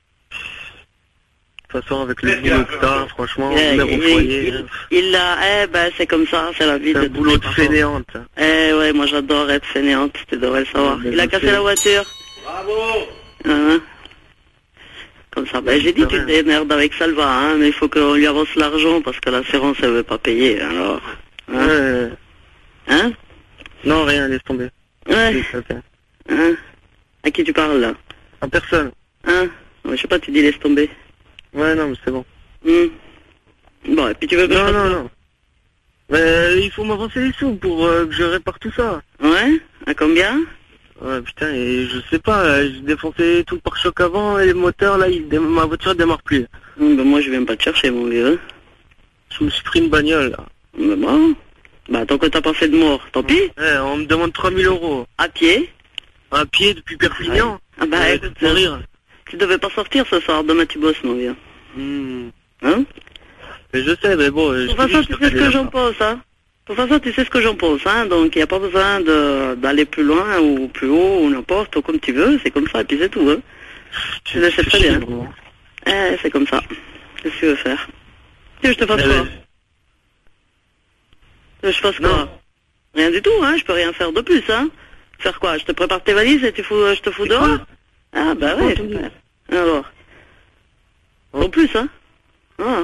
toute façon, avec le boulot que t'as, franchement, mère au foyer. Il l'a, c'est comme ça, c'est la vie de un boulot de fainéante. Ouais, moi j'adore être fainéante, tu devrais le savoir. Il a cassé la voiture. Bravo! Hein? Comme ça, j'ai dit, tu te démerdes avec Salva, hein, mais il faut qu'on lui avance l'argent parce que l'assurance, elle veut pas payer, alors. Hein? Hein? Non, rien, laisse tomber. Ouais. Hein? À qui tu parles, là? À personne. Hein? Je sais pas, tu dis laisse tomber. Ouais, non, mais c'est bon. Bon, et puis tu veux que je fasse quoi? Non. Mais il faut m'avancer les sous pour que je répare tout ça. Ouais? À combien? Ouais, putain, et je sais pas, j'ai défoncé tout le pare-choc avant et le moteur, là, ma voiture démarre plus. Ben moi, je viens pas te chercher, mon vieux. Je me suis pris une bagnole, là. Ben bon. Bah, tant que t'as pas fait de mort, tant pis. Ouais, on me demande 3 000 €. À pied? À pied depuis Perpignan. Ouais. Ah bah, écoute, pour rire. Tu devais pas sortir ce soir, demain tu bosses, mon vieux. Hein? Mais je sais, mais bon... De toute façon, tu sais ce que j'en pense, hein. De toute façon, tu sais ce que j'en pense, hein. Donc, il n'y a pas besoin d'aller plus loin ou plus haut ou n'importe, ou comme tu veux. C'est comme ça, et puis c'est tout, hein. Tu le sais très bien. C'est comme ça. Qu'est-ce que tu veux faire? Tu veux que je te fasse quoi? Tu veux que je fasse quoi? Rien du tout, hein. Je peux rien faire de plus, hein. Faire quoi? Je te prépare tes valises et je te fous dehors? Ah, bah ouais, super. Alors. En plus, hein. Ah.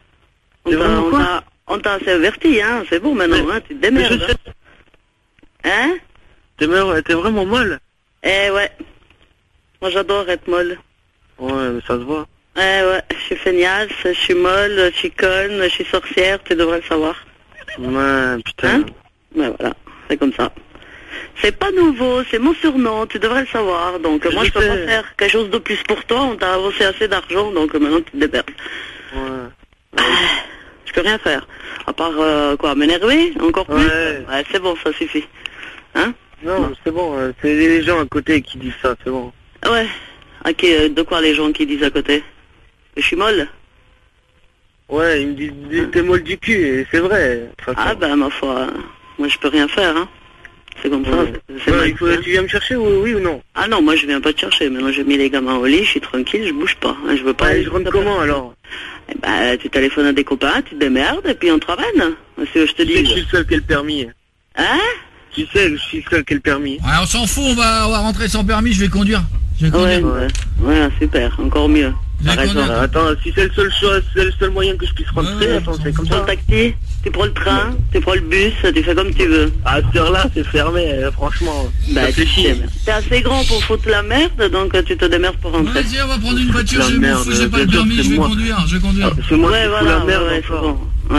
On t'a assez averti, hein. C'est bon maintenant, hein. Tu te démerdes. Hein? T'es vraiment molle. Eh ouais. Moi j'adore être molle. Ouais, mais ça se voit. Ouais, je suis feignasse, je suis molle, je suis conne, je suis sorcière, tu devrais le savoir. Ouais, putain. Hein? Ouais, voilà, c'est comme ça. C'est pas nouveau, c'est mon surnom, tu devrais le savoir. Donc moi je peux pas faire quelque chose de plus pour toi, on t'a avancé assez d'argent, donc maintenant tu te démerdes. Ouais. Je peux rien faire. À part quoi, m'énerver encore plus? Ouais, c'est bon, ça suffit. Hein? Non, c'est bon, c'est les gens à côté qui disent ça, c'est bon. Ouais. Ok, de quoi les gens qui disent à côté? Que je suis molle? Ouais, ils me disent t'es molle du cul, et c'est vrai. Ah bah ma foi, moi je peux rien faire, hein. C'est comme ça, c'est mal. Tu viens me chercher oui ou non? Ah non, moi je viens pas te chercher, maintenant j'ai mis les gamins au lit, je suis tranquille, je bouge pas. Hein, je veux pas... je rentre comment alors? Eh bah tu téléphones à des copains, tu te démerdes, et puis on te ramène. C'est ce que je te dis. Je suis le seul qui a le permis. Hein? Tu sais, je suis le seul qui a le permis. Ouais, on s'en fout, on va rentrer sans permis, je vais conduire. Ouais, super, encore mieux. T'as raison. Attends, si c'est le seul choix, c'est le seul moyen que je puisse rentrer, attends, c'est comme ça. Tu prends le taxi, tu prends le train, tu prends le bus, tu fais comme tu veux. À cette heure-là, c'est fermé, franchement. Bah, t'es assez grand pour foutre la merde, donc tu te démerdes pour rentrer. Vas-y, on va prendre une voiture, je m'en fous, j'ai pas le permis, je vais conduire, C'est moi qui fous la merde, c'est bon.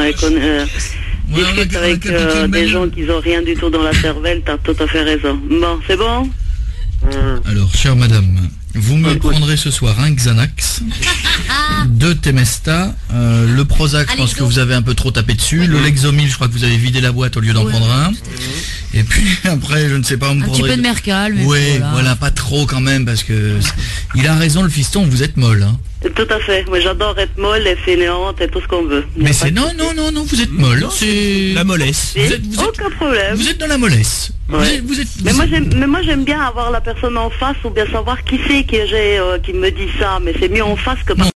Discute avec des gens qui ont rien du tout dans la cervelle, t'as tout à fait raison. Bon, c'est bon? Alors, chère madame, vous me prendrez ce soir un Xanax, 2 Temesta, le Prozac, je pense que vous avez un peu trop tapé dessus, le Lexomil, je crois que vous avez vidé la boîte au lieu d'en prendre un, et puis après, je ne sais pas, vous me prendrez... Un petit peu de Mercal, mais oui, voilà, pas trop quand même, parce que il a raison le fiston, vous êtes molle, hein. Tout à fait, moi j'adore être molle et fainéante et tout ce qu'on veut. Mais c'est non, vous êtes molle, c'est... La mollesse. Aucun problème. Vous êtes dans la mollesse. Ouais. Mais moi j'aime bien avoir la personne en face ou bien savoir qui c'est qui me dit ça, mais c'est mieux en face que par